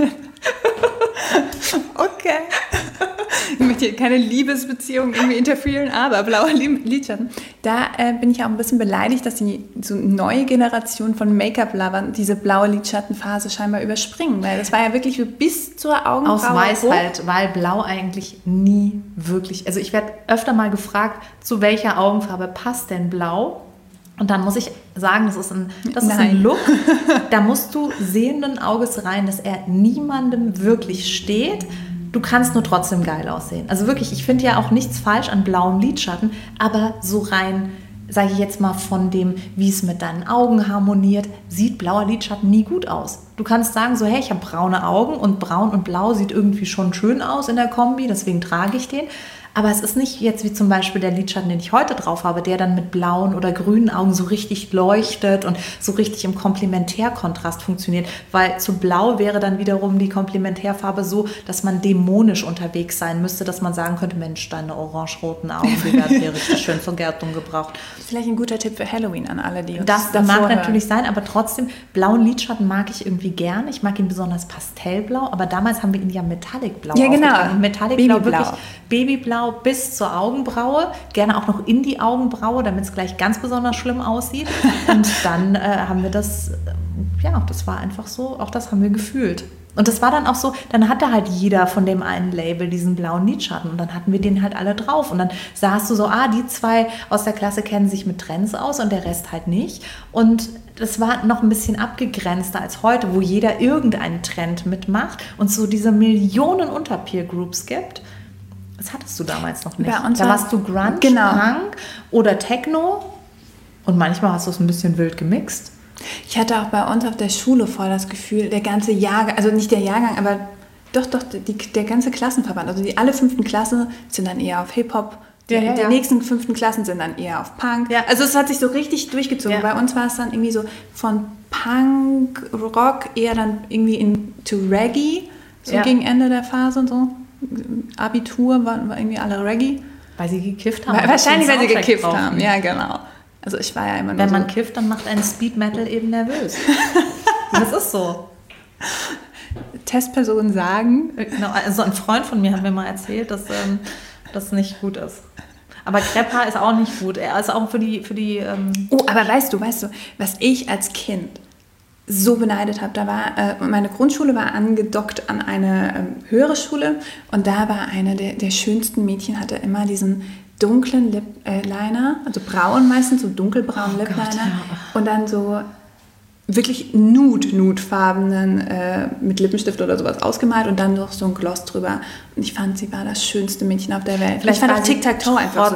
[SPEAKER 2] Okay. Ich möchte hier keine Liebesbeziehung irgendwie interferieren, aber blauer Lidschatten. Da bin ich auch ein bisschen beleidigt, dass die so neue Generation von Make-up-Lovern diese blaue Lidschattenphase scheinbar überspringen. Weil das war ja wirklich bis zur Augenbraue.
[SPEAKER 1] Aus Weisheit, weil blau eigentlich nie wirklich... Also ich werde öfter mal gefragt, zu welcher Augenfarbe passt denn blau? Und dann muss ich sagen, das ist ein Look, da musst du sehenden Auges rein, dass er niemandem wirklich steht. Du kannst nur trotzdem geil aussehen. Also wirklich, ich finde ja auch nichts falsch an blauem Lidschatten, aber so rein, sage ich jetzt mal, von dem, wie es mit deinen Augen harmoniert, sieht blauer Lidschatten nie gut aus. Du kannst sagen so, hey, ich habe braune Augen und braun und blau sieht irgendwie schon schön aus in der Kombi, deswegen trage ich den. Aber es ist nicht jetzt wie zum Beispiel der Lidschatten, den ich heute drauf habe, der dann mit blauen oder grünen Augen so richtig leuchtet und so richtig im Komplementärkontrast funktioniert. Weil zu blau wäre dann wiederum die Komplementärfarbe so, dass man dämonisch unterwegs sein müsste, dass man sagen könnte, Mensch, deine orange-roten Augen, die werden hier richtig schön zur Gärtung gebraucht.
[SPEAKER 2] Vielleicht ein guter Tipp für Halloween an alle, die uns
[SPEAKER 1] das mag natürlich sein, aber trotzdem, blauen Lidschatten mag ich irgendwie gern. Ich mag ihn besonders pastellblau, aber damals haben wir ihn ja Metallic-blau
[SPEAKER 2] genau.
[SPEAKER 1] Metallic-blau, wirklich Babyblau bis zur Augenbraue, gerne auch noch in die Augenbraue, damit es gleich ganz besonders schlimm aussieht. Und dann haben wir das, das war einfach so, auch das haben wir gefühlt. Und das war dann auch so, dann hatte halt jeder von dem einen Label diesen blauen Lidschatten und dann hatten wir den halt alle drauf. Und dann sahst du so, die zwei aus der Klasse kennen sich mit Trends aus und der Rest halt nicht. Und das war noch ein bisschen abgegrenzter als heute, wo jeder irgendeinen Trend mitmacht und so diese Millionen Unterpeer-Groups gibt. Das hattest du damals noch nicht. Da warst du Grunge, Punk oder Techno und manchmal hast du es ein bisschen wild gemixt.
[SPEAKER 2] Ich hatte auch bei uns auf der Schule voll das Gefühl, der ganze Jahrgang, also nicht der Jahrgang, aber doch, der ganze Klassenverband, also alle 5. Klasse sind dann eher auf Hip-Hop, die nächsten 5. Klassen sind dann eher auf Punk. Ja. Also es hat sich so richtig durchgezogen. Ja. Bei uns war es dann irgendwie so von Punk, Rock eher dann irgendwie into Reggae, so gegen Ende der Phase und so. Abitur war irgendwie alle Reggae.
[SPEAKER 1] Weil sie gekifft haben.
[SPEAKER 2] Wahrscheinlich, weil sie gekifft haben, ja genau. Also ich war ja immer nur
[SPEAKER 1] wenn man kifft, dann macht einen Speed Metal eben nervös. Das ist so.
[SPEAKER 2] Testpersonen sagen.
[SPEAKER 1] Genau, also ein Freund von mir hat mir mal erzählt, dass das nicht gut ist. Aber Crepa ist auch nicht gut. Er ist auch für die
[SPEAKER 2] aber weißt du, was ich als Kind so beneidet habe, da war meine Grundschule war angedockt an eine höhere Schule und da war eine der schönsten Mädchen, hatte immer diesen dunklen Lip-Liner, also braun meistens, so dunkelbraunen Lip-Liner und dann so wirklich nudefarbenen mit Lippenstift oder sowas ausgemalt und dann noch so ein Gloss drüber. Und ich fand, sie war das schönste Mädchen auf der Welt.
[SPEAKER 1] Vielleicht fand auch Tic-Tac-Toe einfach so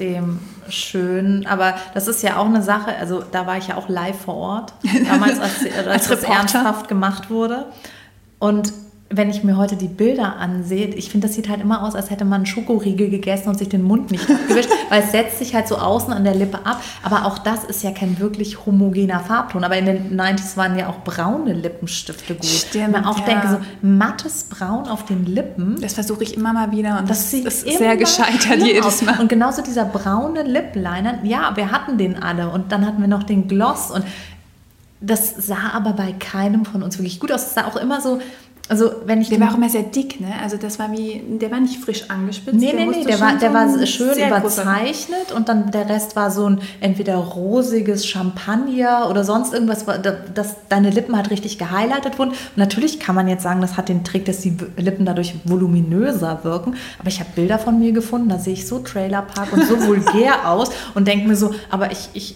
[SPEAKER 1] schön. Aber das ist ja auch eine Sache, also da war ich ja auch live vor Ort, damals als das ernsthaft gemacht wurde. Und wenn ich mir heute die Bilder ansehe, ich finde, das sieht halt immer aus, als hätte man einen Schokoriegel gegessen und sich den Mund nicht abgewischt, weil es setzt sich halt so außen an der Lippe ab. Aber auch das ist ja kein wirklich homogener Farbton. Aber in den 90s waren ja auch braune Lippenstifte gut.
[SPEAKER 2] Stimmt,
[SPEAKER 1] man auch denke, so mattes Braun auf den Lippen.
[SPEAKER 2] Das versuche ich immer mal wieder und das ist sehr gescheitert jedes Mal.
[SPEAKER 1] Und genauso dieser braune Lip-Liner, ja, wir hatten den alle und dann hatten wir noch den Gloss und das sah aber bei keinem von uns wirklich gut aus. Es sah auch immer so. Also der
[SPEAKER 2] war auch immer sehr dick, ne? Also der war nicht frisch angespitzt.
[SPEAKER 1] Nee, der war schön überzeichnet und dann der Rest war so ein entweder rosiges Champagner oder sonst irgendwas, dass deine Lippen halt richtig gehighlightet wurden. Und natürlich kann man jetzt sagen, das hat den Trick, dass die Lippen dadurch voluminöser wirken. Aber ich habe Bilder von mir gefunden, da sehe ich so Trailerpark und so vulgär aus und denke mir so, aber ich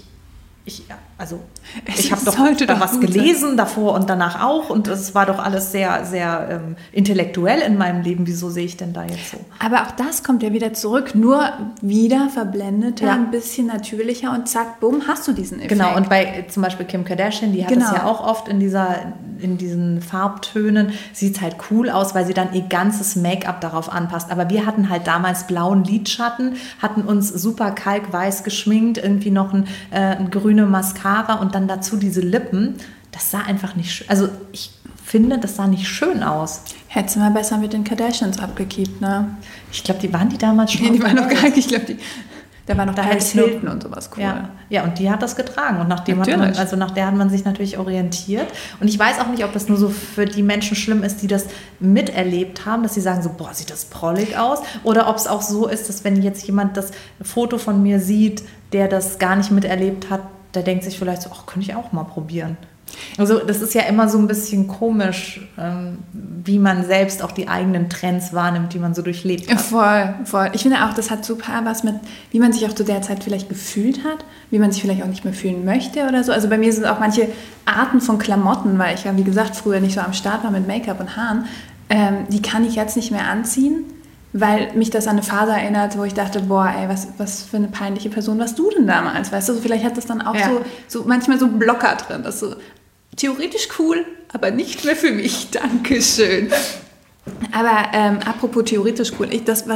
[SPEAKER 1] habe doch was gelesen davor und danach auch und es war doch alles sehr, sehr intellektuell in meinem Leben. Wieso sehe ich denn da jetzt so?
[SPEAKER 2] Aber auch das kommt ja wieder zurück, nur wieder verblendeter, ein bisschen natürlicher und zack, bumm, hast du diesen Effekt.
[SPEAKER 1] Genau, und bei zum Beispiel Kim Kardashian, die hat es ja auch oft in diesen Farbtönen, sieht es halt cool aus, weil sie dann ihr ganzes Make-up darauf anpasst. Aber wir hatten halt damals blauen Lidschatten, hatten uns super kalkweiß geschminkt, irgendwie noch ein grüne Mascara und dann dazu diese Lippen. Das sah einfach nicht schön. Also ich finde, das sah nicht schön aus.
[SPEAKER 2] Hättest du mal besser mit den Kardashians abgekippt, ne?
[SPEAKER 1] Ich glaube, waren die damals schon?
[SPEAKER 2] Nee, die waren noch gar nicht. Ich glaube, da war noch Paris Hilton und sowas cool.
[SPEAKER 1] Ja, und die hat das getragen. Und nach der hat man sich natürlich orientiert. Und ich weiß auch nicht, ob das nur so für die Menschen schlimm ist, die das miterlebt haben, dass sie sagen so, boah, sieht das prollig aus. Oder ob es auch so ist, dass wenn jetzt jemand das Foto von mir sieht, der das gar nicht miterlebt hat, der denkt sich vielleicht so, ach, könnte ich auch mal probieren. Also das ist ja immer so ein bisschen komisch, wie man selbst auch die eigenen Trends wahrnimmt, die man so durchlebt hat.
[SPEAKER 2] Voll. Ich finde auch, das hat super was mit, wie man sich auch zu der Zeit vielleicht gefühlt hat, wie man sich vielleicht auch nicht mehr fühlen möchte oder so. Also bei mir sind auch manche Arten von Klamotten, weil ich ja, wie gesagt, früher nicht so am Start war mit Make-up und Haaren, die kann ich jetzt nicht mehr anziehen, weil mich das an eine Phase erinnert, wo ich dachte, boah, ey, was für eine peinliche Person warst du denn damals, weißt du? Vielleicht hat das dann auch so manchmal so Blocker drin, das so theoretisch cool, aber nicht mehr für mich, Dankeschön. Aber apropos theoretisch cool, was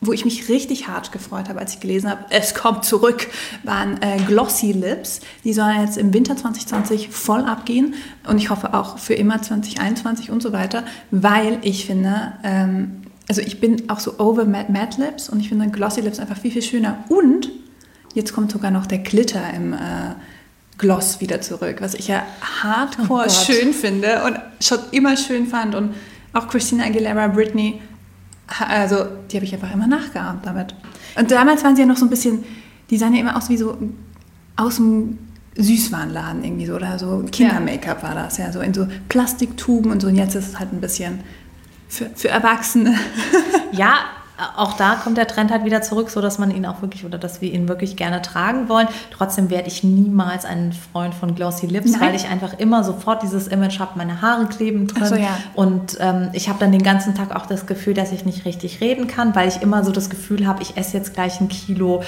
[SPEAKER 2] wo ich mich richtig hart gefreut habe, als ich gelesen habe, es kommt zurück, waren Glossy Lips. Die sollen jetzt im Winter 2020 voll abgehen und ich hoffe auch für immer 2021 und so weiter, weil ich finde, also ich bin auch so over Matte Lips und ich finde Glossy Lips einfach viel, viel schöner. Und jetzt kommt sogar noch der Glitter im Gloss wieder zurück, was ich ja hardcore schön finde und schon immer schön fand. Und auch Christina Aguilera, Britney, also die habe ich einfach immer nachgeahmt damit. Und damals waren sie ja noch so ein bisschen, die sahen ja immer aus wie so aus dem Süßwarenladen irgendwie so, oder so Kinder-Make-up war das ja, so in so Plastiktuben und so. Und jetzt ist es halt ein bisschen für Erwachsene.
[SPEAKER 1] Ja, auch da kommt der Trend halt wieder zurück, so dass man ihn auch wirklich oder dass wir ihn wirklich gerne tragen wollen. Trotzdem werde ich niemals ein Freund von Glossy Lips, weil ich einfach immer sofort dieses Image habe, meine Haare kleben drin.
[SPEAKER 2] So, ja.
[SPEAKER 1] Und ich habe dann den ganzen Tag auch das Gefühl, dass ich nicht richtig reden kann, weil ich immer so das Gefühl habe, ich esse jetzt gleich 1 Kilo,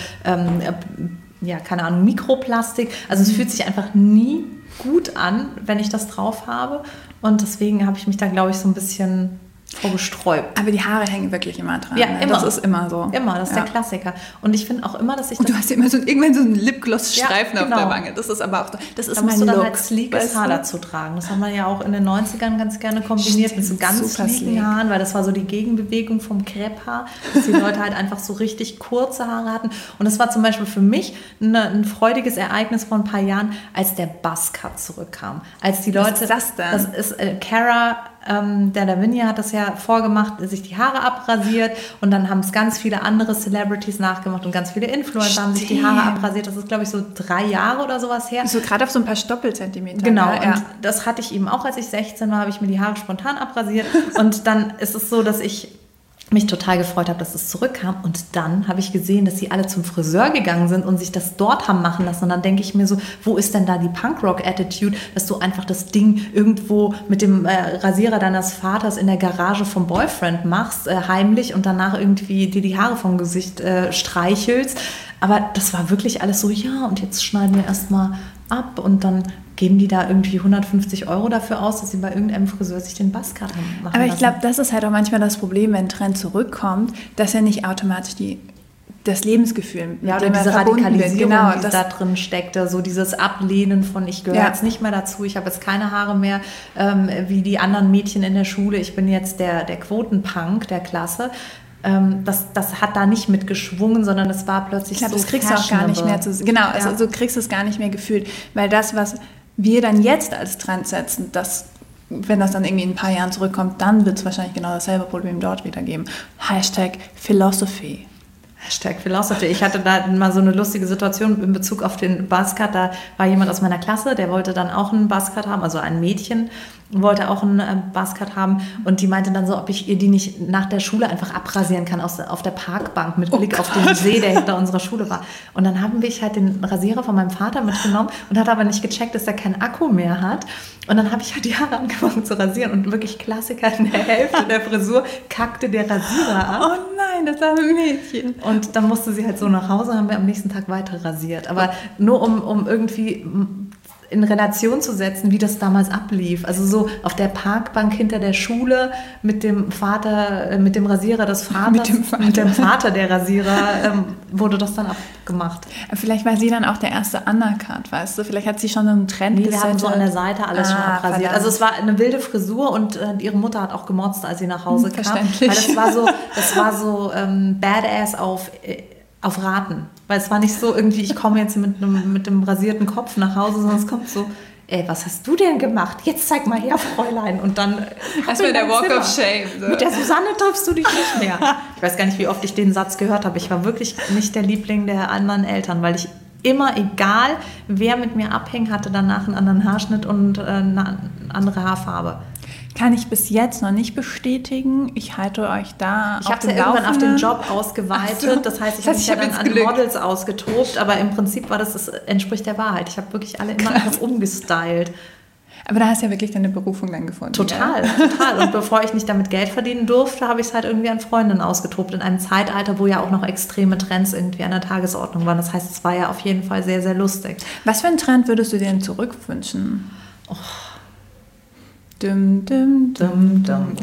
[SPEAKER 1] keine Ahnung, Mikroplastik. Also es fühlt sich einfach nie gut an, wenn ich das drauf habe. Und deswegen habe ich mich da, glaube ich, so ein bisschen vorgesträubt.
[SPEAKER 2] Aber die Haare hängen wirklich immer dran.
[SPEAKER 1] Ja,
[SPEAKER 2] ne?
[SPEAKER 1] immer.
[SPEAKER 2] Das ist immer so.
[SPEAKER 1] Immer, das ist der Klassiker. Und ich finde auch immer, dass ich
[SPEAKER 2] und du hast ja immer irgendwann so einen Lipgloss-Streifen auf der Wange. Das ist aber auch, das ist
[SPEAKER 1] da
[SPEAKER 2] mein
[SPEAKER 1] musst du dann
[SPEAKER 2] Look.
[SPEAKER 1] halt sleekes Haar dazu tragen. Das haben wir ja auch in den 90ern ganz gerne kombiniert mit so ganz sleeken Haaren, weil das war so die Gegenbewegung vom Crepe-Haar, dass die Leute halt einfach so richtig kurze Haare hatten. Und das war zum Beispiel für mich ein freudiges Ereignis vor ein paar Jahren, als der Buzzcut zurückkam. Als die Leute,
[SPEAKER 2] was ist das denn?
[SPEAKER 1] Das ist Cara Delevingne hat das ja vorgemacht, sich die Haare abrasiert und dann haben es ganz viele andere Celebrities nachgemacht und ganz viele Influencer haben sich die Haare abrasiert. Das ist, glaube ich, so 3 Jahre oder sowas her.
[SPEAKER 2] So gerade auf so ein paar Stoppelzentimeter.
[SPEAKER 1] Genau, und das hatte ich eben auch, als ich 16 war, habe ich mir die Haare spontan abrasiert und dann ist es so, dass ich mich total gefreut habe, dass es zurückkam und dann habe ich gesehen, dass sie alle zum Friseur gegangen sind und sich das dort haben machen lassen und dann denke ich mir so, wo ist denn da die Punkrock-Attitude, dass du einfach das Ding irgendwo mit dem Rasierer deines Vaters in der Garage vom Boyfriend machst, heimlich und danach irgendwie dir die Haare vom Gesicht streichelst, aber das war wirklich alles so, ja und jetzt schneiden wir erstmal ab und dann geben die da irgendwie 150 € dafür aus, dass sie bei irgendeinem Friseur sich den Buzzcut machen lassen.
[SPEAKER 2] Aber ich glaube, das ist halt auch manchmal das Problem, wenn ein Trend zurückkommt, dass er nicht automatisch das Lebensgefühl
[SPEAKER 1] ja, oder diese Radikalisierung,
[SPEAKER 2] genau,
[SPEAKER 1] die da drin steckte, so dieses Ablehnen von ich gehöre jetzt nicht mehr dazu, ich habe jetzt keine Haare mehr wie die anderen Mädchen in der Schule, ich bin jetzt der Quotenpunk der Klasse. Das hat da nicht mitgeschwungen, sondern es war plötzlich so
[SPEAKER 2] das kriegst du auch gar nicht mehr genau, also so kriegst du es gar nicht mehr gefühlt, weil das, was wir dann jetzt als Trend setzen, wenn das dann irgendwie in ein paar Jahren zurückkommt, dann wird es wahrscheinlich genau dasselbe Problem dort wieder geben. #Philosophy.
[SPEAKER 1] #Philosophy. Ich hatte da mal so eine lustige Situation in Bezug auf den Buzzcut. Da war jemand aus meiner Klasse, der wollte dann auch einen Buzzcut haben, also ein Mädchen wollte auch einen Buzzcut haben und die meinte dann so, ob ich ihr die nicht nach der Schule einfach abrasieren kann auf der Parkbank mit Blick auf den See, der hinter unserer Schule war. Und dann habe ich halt den Rasierer von meinem Vater mitgenommen und hat aber nicht gecheckt, dass er keinen Akku mehr hat. Und dann habe ich halt die Haare angefangen zu rasieren und wirklich Klassiker in der Hälfte der Frisur kackte der Rasierer ab.
[SPEAKER 2] Oh nein, das arme Mädchen.
[SPEAKER 1] Und dann musste sie halt so nach Hause, haben wir am nächsten Tag weiter rasiert. Aber nur um irgendwie in Relation zu setzen, wie das damals ablief. Also so auf der Parkbank hinter der Schule mit dem Vater, mit dem Rasierer des Vaters, mit dem Vater der Rasierer wurde das dann abgemacht.
[SPEAKER 2] Vielleicht war sie dann auch der erste Undercut, weißt du? Vielleicht hat sie schon einen Trend
[SPEAKER 1] gesetzt. Wir haben so an der Seite alles schon abrasiert. Verdammt. Also es war eine wilde Frisur und ihre Mutter hat auch gemotzt, als sie nach Hause kam. Weil das war so Badass auf Raten. Weil es war nicht so irgendwie, ich komme jetzt mit dem rasierten Kopf nach Hause, sondern es kommt so, ey, was hast du denn gemacht? Jetzt zeig mal her, Fräulein. Und dann
[SPEAKER 2] erstmal der Walk of Shame. So.
[SPEAKER 1] Mit der Susanne triffst du dich nicht mehr. Ich weiß gar nicht, wie oft ich den Satz gehört habe. Ich war wirklich nicht der Liebling der anderen Eltern, weil ich immer, egal wer mit mir abhing, hatte danach einen anderen Haarschnitt und eine andere Haarfarbe.
[SPEAKER 2] Kann ich bis jetzt noch nicht bestätigen. Ich halte euch da
[SPEAKER 1] Ich habe es ja irgendwann auf den Job ausgeweitet. So. Das heißt, ich habe mich ja dann an Models ausgetobt. Aber im Prinzip das entspricht der Wahrheit. Ich habe wirklich alle immer einfach umgestylt.
[SPEAKER 2] Aber da hast du ja wirklich deine Berufung dann gefunden.
[SPEAKER 1] Total. Und bevor ich nicht damit Geld verdienen durfte, habe ich es halt irgendwie an Freundinnen ausgetobt. In einem Zeitalter, wo ja auch noch extreme Trends irgendwie an der Tagesordnung waren. Das heißt, es war ja auf jeden Fall sehr, sehr lustig.
[SPEAKER 2] Was für einen Trend würdest du dir denn zurückwünschen? Dum, dum, dum, dum.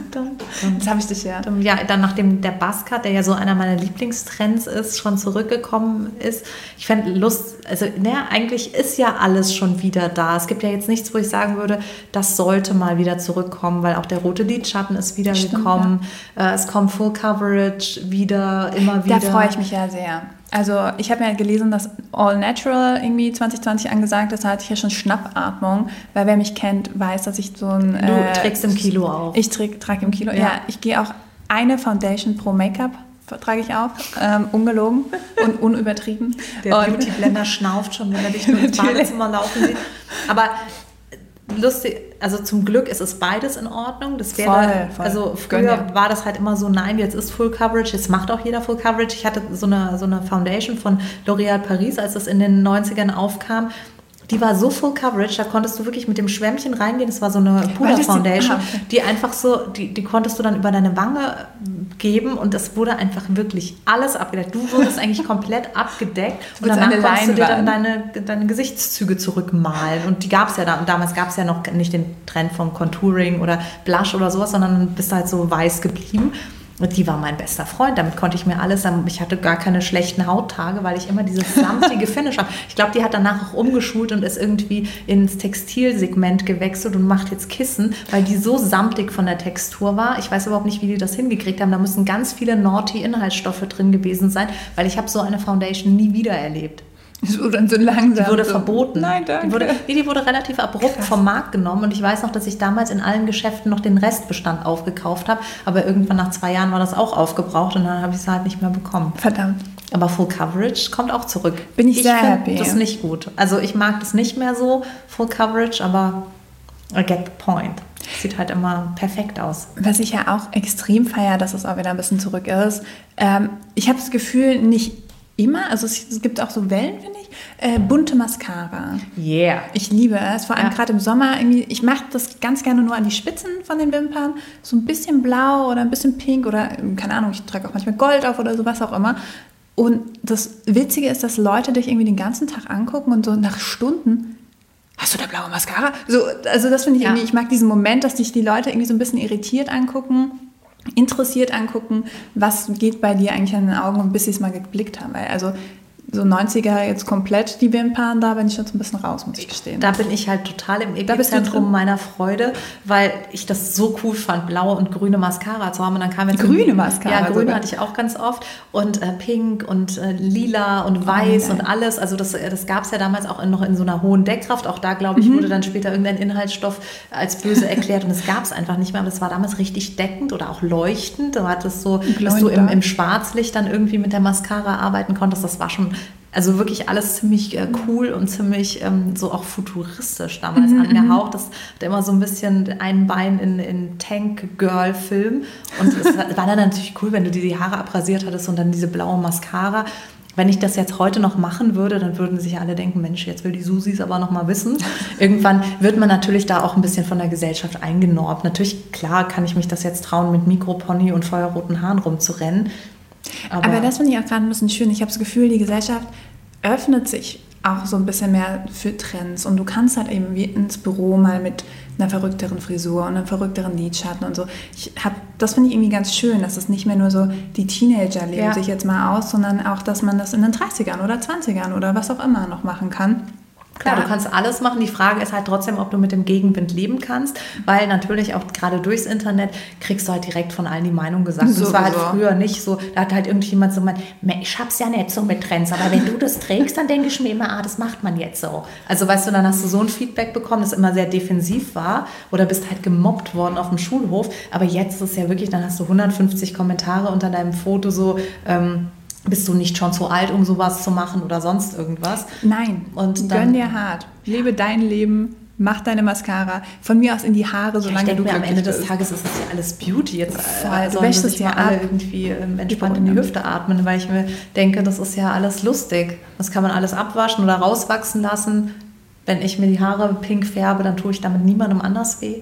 [SPEAKER 1] Das habe ich dich ja. Ja, dann nachdem der Buzzcut, der ja so einer meiner Lieblingstrends ist, schon zurückgekommen ist. Ich fände eigentlich ist ja alles schon wieder da. Es gibt ja jetzt nichts, wo ich sagen würde, das sollte mal wieder zurückkommen, weil auch der rote Lidschatten ist wieder gekommen. Ja. Es kommt Full Coverage immer wieder.
[SPEAKER 2] Da freue ich mich ja sehr. Also ich habe ja gelesen, dass All Natural irgendwie 2020 angesagt ist. Da hatte ich ja schon Schnappatmung, weil wer mich kennt, weiß, dass ich so ein...
[SPEAKER 1] Du trägst im Kilo auf.
[SPEAKER 2] Ich trage im Kilo, ja. Ich gehe auch eine Foundation pro Make-up, trage ich auf, ungelogen und unübertrieben.
[SPEAKER 1] Der Beauty-Blender schnauft schon, wenn er dich nur ins Badezimmer laufen sieht. Aber... lustig, also zum Glück ist es beides in Ordnung. Das wäre, voll. Also früher war das halt immer so, nein, jetzt ist Full Coverage, jetzt macht auch jeder Full Coverage. Ich hatte so eine Foundation von L'Oréal Paris, als das in den 90ern aufkam. Die war so Full Coverage, da konntest du wirklich mit dem Schwämmchen reingehen. Das war so eine Puder-Foundation, die einfach so, die konntest du dann über deine Wange geben und das wurde einfach wirklich alles abgedeckt. Du wurdest eigentlich komplett abgedeckt und danach konntest du dir dann deine Gesichtszüge zurückmalen. Und die gab es ja da. Und damals gab es ja noch nicht den Trend von Contouring oder Blush oder sowas, sondern bist halt so weiß geblieben. Und die war mein bester Freund, damit konnte ich mir alles, ich hatte gar keine schlechten Hauttage, weil ich immer dieses samtige Finish habe. Ich glaube, die hat danach auch umgeschult und ist irgendwie ins Textilsegment gewechselt und macht jetzt Kissen, weil die so samtig von der Textur war. Ich weiß überhaupt nicht, wie die das hingekriegt haben. Da müssen ganz viele Naughty-Inhaltsstoffe drin gewesen sein, weil ich habe so eine Foundation nie wieder erlebt.
[SPEAKER 2] So dann so langsam.
[SPEAKER 1] Die wurde verboten.
[SPEAKER 2] Nein, danke.
[SPEAKER 1] Die wurde relativ abrupt vom Markt genommen und ich weiß noch, dass ich damals in allen Geschäften noch den Restbestand aufgekauft habe, aber irgendwann nach 2 Jahren war das auch aufgebraucht und dann habe ich es halt nicht mehr bekommen.
[SPEAKER 2] Verdammt.
[SPEAKER 1] Aber Full Coverage kommt auch zurück.
[SPEAKER 2] Bin ich sehr happy.
[SPEAKER 1] Das ist nicht gut. Also ich mag das nicht mehr so, Full Coverage, aber I get the point. Sieht halt immer perfekt aus.
[SPEAKER 2] Was ich ja auch extrem feiere, dass es auch wieder ein bisschen zurück ist. Ich habe das Gefühl, nicht immer, also es gibt auch so Wellen, finde ich, bunte Mascara.
[SPEAKER 1] Yeah.
[SPEAKER 2] Ich liebe es, vor allem gerade im Sommer. Irgendwie, ich mache das ganz gerne nur an die Spitzen von den Wimpern, so ein bisschen blau oder ein bisschen pink oder, keine Ahnung, ich trage auch manchmal Gold auf oder so, was auch immer. Und das Witzige ist, dass Leute dich irgendwie den ganzen Tag angucken und so nach Stunden, hast du da blaue Mascara? So, also das finde ich irgendwie, ich mag diesen Moment, dass dich die Leute irgendwie so ein bisschen irritiert angucken, interessiert angucken, was geht bei dir eigentlich an den Augen und bis sie es mal geblickt haben. Weil also so 90er jetzt komplett die Wimpern, da bin ich jetzt ein bisschen raus, muss ich gestehen.
[SPEAKER 1] Da bin ich halt total im Epizentrum meiner Freude, weil ich das so cool fand, blaue und grüne Mascara zu haben. Und dann kam jetzt
[SPEAKER 2] grüne Mascara?
[SPEAKER 1] Ja, grüne hatte ich auch ganz oft. Und pink und lila und weiß und alles. Also das gab es ja damals auch noch in so einer hohen Deckkraft. Auch da, glaube ich, wurde dann später irgendein Inhaltsstoff als böse erklärt. Und es gab es einfach nicht mehr. Aber das war damals richtig deckend oder auch leuchtend. Du hattest so, dass du im Schwarzlicht dann irgendwie mit der Mascara arbeiten konntest. Das war schon... Also wirklich alles ziemlich cool und ziemlich so auch futuristisch damals angehaucht. Das hat immer so ein bisschen ein Bein in Tank-Girl-Film. Und es war dann natürlich cool, wenn du dir die Haare abrasiert hattest und dann diese blaue Mascara. Wenn ich das jetzt heute noch machen würde, dann würden sich alle denken, Mensch, jetzt will die Susis aber noch mal wissen. Irgendwann wird man natürlich da auch ein bisschen von der Gesellschaft eingenorbt. Natürlich, klar, kann ich mich das jetzt trauen, mit Mikropony und feuerroten Haaren rumzurennen.
[SPEAKER 2] Aber das finde ich auch gerade ein bisschen schön. Ich habe das Gefühl, die Gesellschaft öffnet sich auch so ein bisschen mehr für Trends. Und du kannst halt eben wie ins Büro mal mit einer verrückteren Frisur und einem verrückteren Lidschatten und so. Das finde ich irgendwie ganz schön, dass es nicht mehr nur so die Teenager leben sich jetzt mal aus, sondern auch, dass man das in den 30ern oder 20ern oder was auch immer noch machen kann.
[SPEAKER 1] Klar, du kannst alles machen. Die Frage ist halt trotzdem, ob du mit dem Gegenwind leben kannst, weil natürlich auch gerade durchs Internet kriegst du halt direkt von allen die Meinung gesagt. Das war halt früher nicht so. Da hat halt irgendjemand so gemeint, ich hab's ja nicht so mit Trends, aber wenn du das trägst, dann denke ich mir immer, das macht man jetzt so. Also weißt du, dann hast du so ein Feedback bekommen, das immer sehr defensiv war oder bist halt gemobbt worden auf dem Schulhof. Aber jetzt ist es ja wirklich, dann hast du 150 Kommentare unter deinem Foto so, bist du nicht schon zu alt, um sowas zu machen oder sonst irgendwas?
[SPEAKER 2] Nein, und gönn dir hart. Lebe dein Leben, mach deine Mascara. Von mir aus in die Haare, solange du glücklich bist.
[SPEAKER 1] Am Ende des Tages ist es ja alles Beauty. Jetzt
[SPEAKER 2] du wäschst es ja alle
[SPEAKER 1] irgendwie entspannt in die Hüfte atmen, weil ich mir denke, das ist ja alles lustig. Das kann man alles abwaschen oder rauswachsen lassen. Wenn ich mir die Haare pink färbe, dann tue ich damit niemandem anders weh.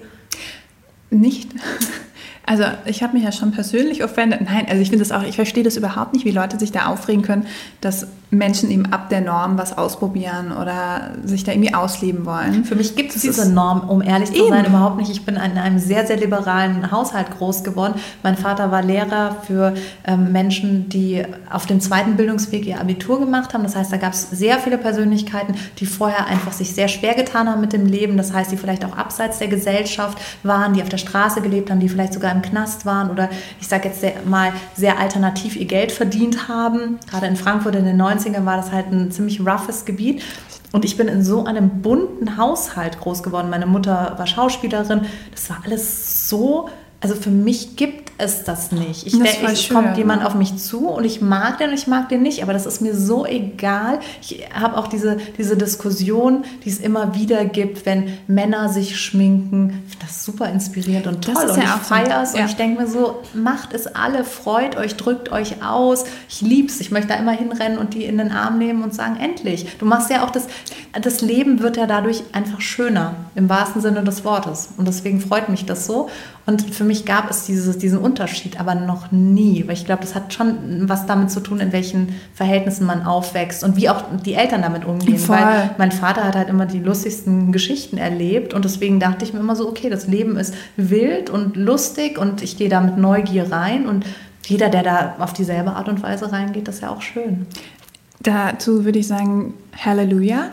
[SPEAKER 2] Nicht? Also ich habe mich ja schon persönlich offendet. Nein, also ich finde das auch, ich verstehe das überhaupt nicht, wie Leute sich da aufregen können, dass Menschen eben ab der Norm was ausprobieren oder sich da irgendwie ausleben wollen.
[SPEAKER 1] Für mich gibt es diese Norm, um ehrlich zu sein, überhaupt nicht. Ich bin in einem sehr, sehr liberalen Haushalt groß geworden. Mein Vater war Lehrer für Menschen, die auf dem zweiten Bildungsweg ihr Abitur gemacht haben. Das heißt, da gab es sehr viele Persönlichkeiten, die vorher einfach sich sehr schwer getan haben mit dem Leben. Das heißt, die vielleicht auch abseits der Gesellschaft waren, die auf der Straße gelebt haben, die vielleicht sogar im Knast waren oder ich sage jetzt mal sehr alternativ ihr Geld verdient haben. Gerade in Frankfurt in den 90ern war das halt ein ziemlich roughes Gebiet. Und ich bin in so einem bunten Haushalt groß geworden. Meine Mutter war Schauspielerin. Das war alles so, also für mich gibt es das nicht. Es kommt jemand auf mich zu und ich mag den und ich mag den nicht, aber das ist mir so egal. Ich habe auch diese Diskussion, die es immer wieder gibt, wenn Männer sich schminken. Ich finde das super inspirierend und toll. Und ich feiere es und ich denke mir so, macht es alle, freut euch, drückt euch aus. Ich liebe es. Ich möchte da immer hinrennen und die in den Arm nehmen und sagen, endlich. Du machst ja auch das Leben wird ja dadurch einfach schöner, im wahrsten Sinne des Wortes. Und deswegen freut mich das so. Und für mich gab es diesen Unterschied aber noch nie, weil ich glaube, das hat schon was damit zu tun, in welchen Verhältnissen man aufwächst und wie auch die Eltern damit umgehen.
[SPEAKER 2] Voll.
[SPEAKER 1] Weil mein Vater hat halt immer die lustigsten Geschichten erlebt und deswegen dachte ich mir immer so, okay, das Leben ist wild und lustig und ich gehe da mit Neugier rein und jeder, der da auf dieselbe Art und Weise reingeht, das ist ja auch schön.
[SPEAKER 2] Dazu würde ich sagen, Halleluja.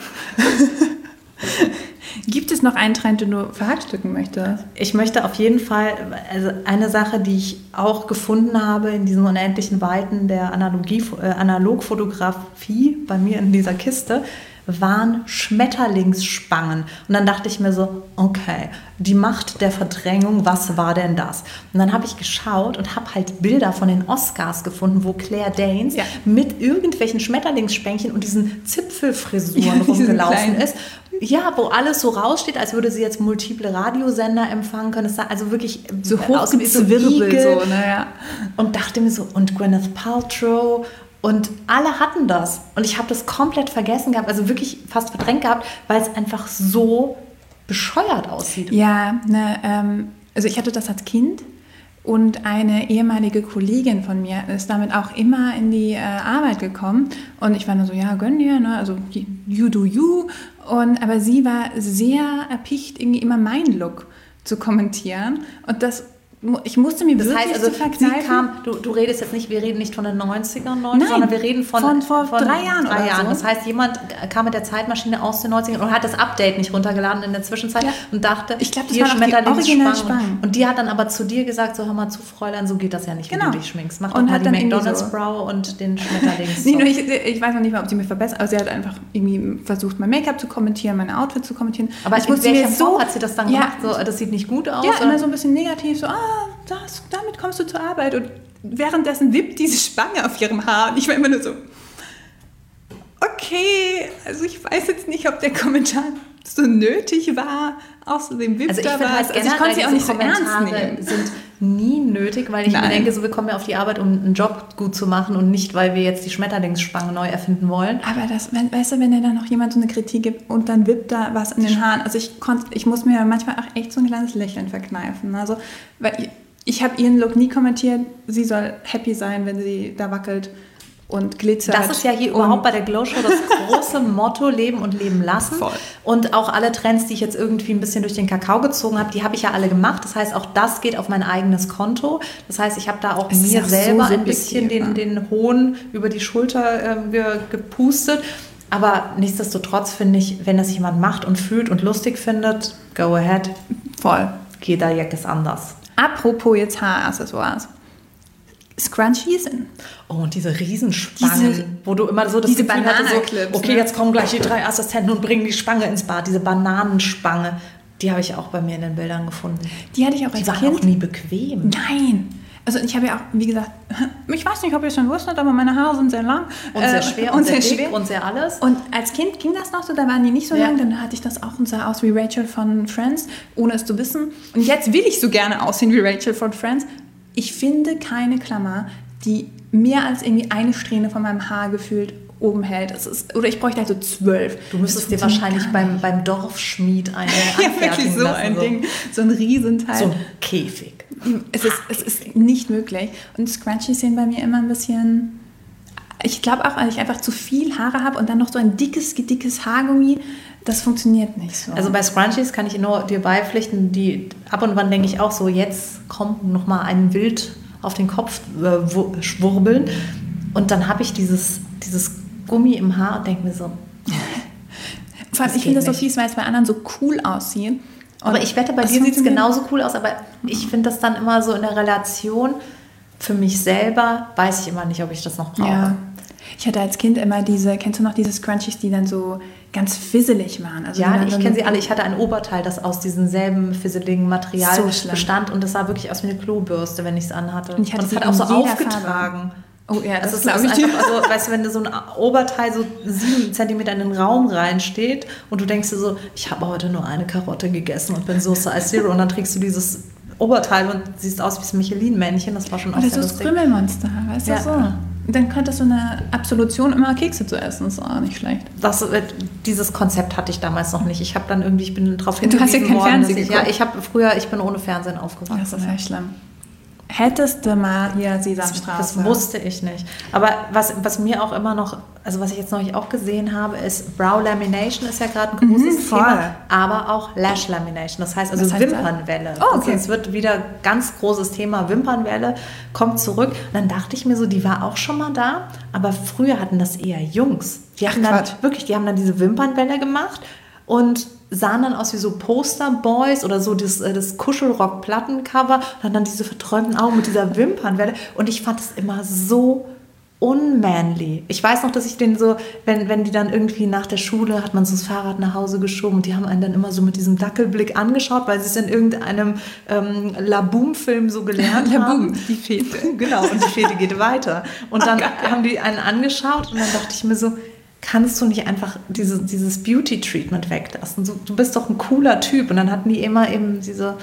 [SPEAKER 2] Gibt es noch einen Trend, den du verhackstücken möchtest?
[SPEAKER 1] Ich möchte auf jeden Fall, also eine Sache, die ich auch gefunden habe in diesen unendlichen Weiten der Analogfotografie bei mir in dieser Kiste, waren Schmetterlingsspangen. Und dann dachte ich mir so, okay, die Macht der Verdrängung, was war denn das? Und dann habe ich geschaut und habe halt Bilder von den Oscars gefunden, wo Claire Danes mit irgendwelchen Schmetterlingsspänkchen und diesen Zipfelfrisuren rumgelaufen ist. Ja, wo alles so raussteht, als würde sie jetzt multiple Radiosender empfangen können. Es sah also wirklich
[SPEAKER 2] so hochgezwirbelt so, naja.
[SPEAKER 1] Und dachte mir so, und Gwyneth Paltrow und alle hatten das. Und ich habe das komplett vergessen gehabt, also wirklich fast verdrängt gehabt, weil es einfach so bescheuert aussieht.
[SPEAKER 2] Ja, also ich hatte das als Kind und eine ehemalige Kollegin von mir ist damit auch immer in die Arbeit gekommen. Und ich war nur so, ja, gönn dir, ne? Also you do you. Aber sie war sehr erpicht, irgendwie immer meinen Look zu kommentieren. Und ich musste mir wirklich
[SPEAKER 1] also
[SPEAKER 2] verkneifen.
[SPEAKER 1] Sie kam, du redest jetzt nicht, wir reden nicht von den 90ern, sondern wir reden von
[SPEAKER 2] vor 3 Jahren oder so.
[SPEAKER 1] Das heißt, jemand kam mit der Zeitmaschine aus den 90ern und hat das Update nicht runtergeladen in der Zwischenzeit und dachte,
[SPEAKER 2] ich glaube, das waren auch die Originalspangen.
[SPEAKER 1] Und die hat dann aber zu dir gesagt, so hör mal zu, Fräulein, so geht das ja nicht, wie du dich schminkst. Mach doch
[SPEAKER 2] und
[SPEAKER 1] mal die
[SPEAKER 2] McDonald's-Brow
[SPEAKER 1] und den Schmetterlings.
[SPEAKER 2] Ich weiß noch nicht mal, ob sie mir verbessert, aber sie hat einfach irgendwie versucht, mein Make-up zu kommentieren, mein Outfit zu kommentieren.
[SPEAKER 1] Aber in welcher Form hat sie das dann gemacht? So, das sieht nicht gut aus?
[SPEAKER 2] Ja, immer so ein bisschen negativ, so, damit kommst du zur Arbeit. Und währenddessen wippt diese Spange auf ihrem Haar. Und ich war immer nur so, okay, also ich weiß jetzt nicht, ob der Kommentar so nötig war. Außerdem wippt da was.
[SPEAKER 1] Also ich konnte sie auch nicht so ernst nehmen. Sind nie nötig, weil ich mir denke, so, wir kommen ja auf die Arbeit, um einen Job gut zu machen und nicht, weil wir jetzt die Schmetterlingsspange neu erfinden wollen.
[SPEAKER 2] Aber weißt du, wenn da dann noch jemand so eine Kritik gibt und dann wippt da was in den Haaren. Also ich muss mir manchmal auch echt so ein kleines Lächeln verkneifen. Also, weil ich habe ihren Look nie kommentiert. Sie soll happy sein, wenn sie da wackelt und glitzert.
[SPEAKER 1] Das ist ja hier überhaupt bei der Glow Show das große Motto, leben und leben lassen.
[SPEAKER 2] Voll.
[SPEAKER 1] Und auch alle Trends, die ich jetzt irgendwie ein bisschen durch den Kakao gezogen habe, die habe ich ja alle gemacht. Das heißt, auch das geht auf mein eigenes Konto. Das heißt, ich habe da auch mir selber ein bisschen den Hohn über die Schulter gepustet. Aber nichtsdestotrotz finde ich, wenn das jemand macht und fühlt und lustig findet, go ahead.
[SPEAKER 2] Voll.
[SPEAKER 1] Jeder Jack ist anders.
[SPEAKER 2] Apropos jetzt Haaraccessoires. Scrunchies.
[SPEAKER 1] Oh, und diese Riesenspangen, wo du immer so das
[SPEAKER 2] diese
[SPEAKER 1] Gefühl hattest,
[SPEAKER 2] Bananenclips,
[SPEAKER 1] okay, jetzt kommen gleich die 3 Assistenten und bringen die Spange ins Bad. Diese Bananenspange, die habe ich auch bei mir in den Bildern gefunden.
[SPEAKER 2] Die hatte ich auch als Kind.
[SPEAKER 1] Die waren auch nie bequem.
[SPEAKER 2] Nein. Also ich habe ja auch, wie gesagt, ich weiß nicht, ob ihr es schon wusstet, aber meine Haare sind sehr lang.
[SPEAKER 1] Und sehr schwer und sehr dick und sehr alles.
[SPEAKER 2] Und als Kind ging das noch so, da waren die nicht so lang, dann hatte ich das auch und sah aus wie Rachel von Friends, ohne es zu wissen. Und jetzt will ich so gerne aussehen wie Rachel von Friends. Ich finde keine Klammer, die mehr als irgendwie eine Strähne von meinem Haar gefühlt oben hält. Oder ich bräuchte halt so 12.
[SPEAKER 1] Du müsstest dir wahrscheinlich beim Dorfschmied eine anfertigen
[SPEAKER 2] wirklich so
[SPEAKER 1] lassen,
[SPEAKER 2] ein Ding, so ein Riesenteil.
[SPEAKER 1] So ein Käfig.
[SPEAKER 2] Es ist nicht möglich. Und Scrunchies sehen bei mir immer ein bisschen... Ich glaube auch, weil ich einfach zu viel Haare habe und dann noch so ein dickes Haargummi, das funktioniert nicht so.
[SPEAKER 1] Also bei Scrunchies kann ich nur dir beipflichten, die ab und wann denke ich auch so, jetzt kommt noch mal ein Wild auf den Kopf schwurbeln und dann habe ich dieses Gummi im Haar und denke mir so...
[SPEAKER 2] Vor allem, ich finde das so fies, weil es bei anderen so cool aussieht.
[SPEAKER 1] Aber ich wette, bei dir sieht es genauso cool aus, aber ich finde das dann immer so in der Relation für mich selber, weiß ich immer nicht, ob ich das noch brauche.
[SPEAKER 2] Ja. Ich hatte als Kind immer kennst du noch diese Scrunchies, die dann so ganz fisselig waren? Also
[SPEAKER 1] ja, ich kenne sie alle. Ich hatte ein Oberteil, das aus diesem selben fisseligen Material bestand und das sah wirklich aus wie eine Klobürste, wenn ich es anhatte.
[SPEAKER 2] Und
[SPEAKER 1] das hat auch so aufgetragen.
[SPEAKER 2] Farbe. Oh ja, das ist
[SPEAKER 1] einfach, also, weißt du, wenn du so ein Oberteil so 7 Zentimeter in den Raum reinsteht und du denkst dir so, ich habe heute nur eine Karotte gegessen und bin so Size Zero und dann trägst du dieses Oberteil und siehst aus wie das Michelin-Männchen, das war schon auch sehr
[SPEAKER 2] lustig. Oder so Krümelmonster, weißt du, so. Dann könntest du eine Absolution, immer Kekse zu essen, das ist auch nicht schlecht.
[SPEAKER 1] Dieses Konzept hatte ich damals noch nicht. Ich bin darauf hingewiesen worden.
[SPEAKER 2] Du hast ja kein Fernsehen geguckt.
[SPEAKER 1] Ich bin ohne Fernsehen aufgewachsen.
[SPEAKER 2] Das ist echt schlimm. Hättest du mal hier Sesamstraße.
[SPEAKER 1] Das wusste ich nicht. Aber was mir auch immer noch, also was ich jetzt noch auch gesehen habe, ist Brow Lamination ist ja gerade ein großes Thema, aber auch Lash Lamination. Das heißt also Wimpernwelle.
[SPEAKER 2] Oh, okay.
[SPEAKER 1] Es wird wieder ganz großes Thema. Wimpernwelle kommt zurück. Und dann dachte ich mir so, die war auch schon mal da, aber früher hatten das eher Jungs. Die haben dann diese Wimpernwelle gemacht und sahen dann aus wie so Posterboys oder so das Kuschelrock-Plattencover und dann diese verträumten Augen mit dieser Wimpernwelle und ich fand es immer so unmanly. Ich weiß noch, dass ich den so, wenn die dann irgendwie nach der Schule, hat man so das Fahrrad nach Hause geschoben und die haben einen dann immer so mit diesem Dackelblick angeschaut, weil sie es in irgendeinem Laboom-Film so gelernt haben.
[SPEAKER 2] Die Fete.
[SPEAKER 1] Genau, und die Fete geht weiter. Und dann haben die einen angeschaut und dann dachte ich mir so, kannst du nicht einfach dieses Beauty-Treatment weglassen? So, du bist doch ein cooler Typ. Und dann hatten die immer eben diese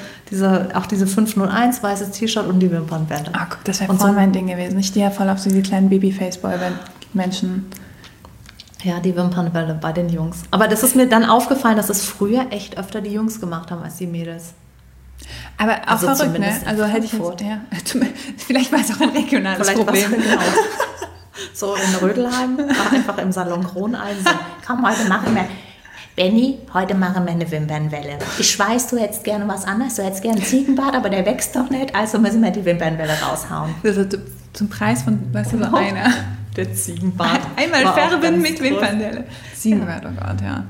[SPEAKER 1] 501 weißes T-Shirt und die Wimpernwelle.
[SPEAKER 2] Ah, guck, das wäre voll mein Ding gewesen. Ich stehe ja voll auf so die kleinen Babyface-Boy-Menschen.
[SPEAKER 1] Ja, die Wimpernwelle bei den Jungs. Aber das ist mir dann aufgefallen, dass es früher echt öfter die Jungs gemacht haben als die Mädels.
[SPEAKER 2] Aber auch also verrückt, ne? Also hätte ich jetzt, ja, vielleicht war es auch ein regionales Problem.
[SPEAKER 1] Genau. So in Rödelheim, einfach im Salon Kroneisen. So, komm, heute machen wir, Benni, heute machen wir eine Wimpernwelle. Ich weiß, du hättest gerne was anderes, du hättest gerne einen Ziegenbart, aber der wächst doch nicht, also müssen wir die Wimpernwelle raushauen.
[SPEAKER 2] Also zum Preis von, weißt du, so einer.
[SPEAKER 1] Der Ziegenbart.
[SPEAKER 2] Einmal färben mit Wimpernwelle. Ziegenbart, oh Gott, ja.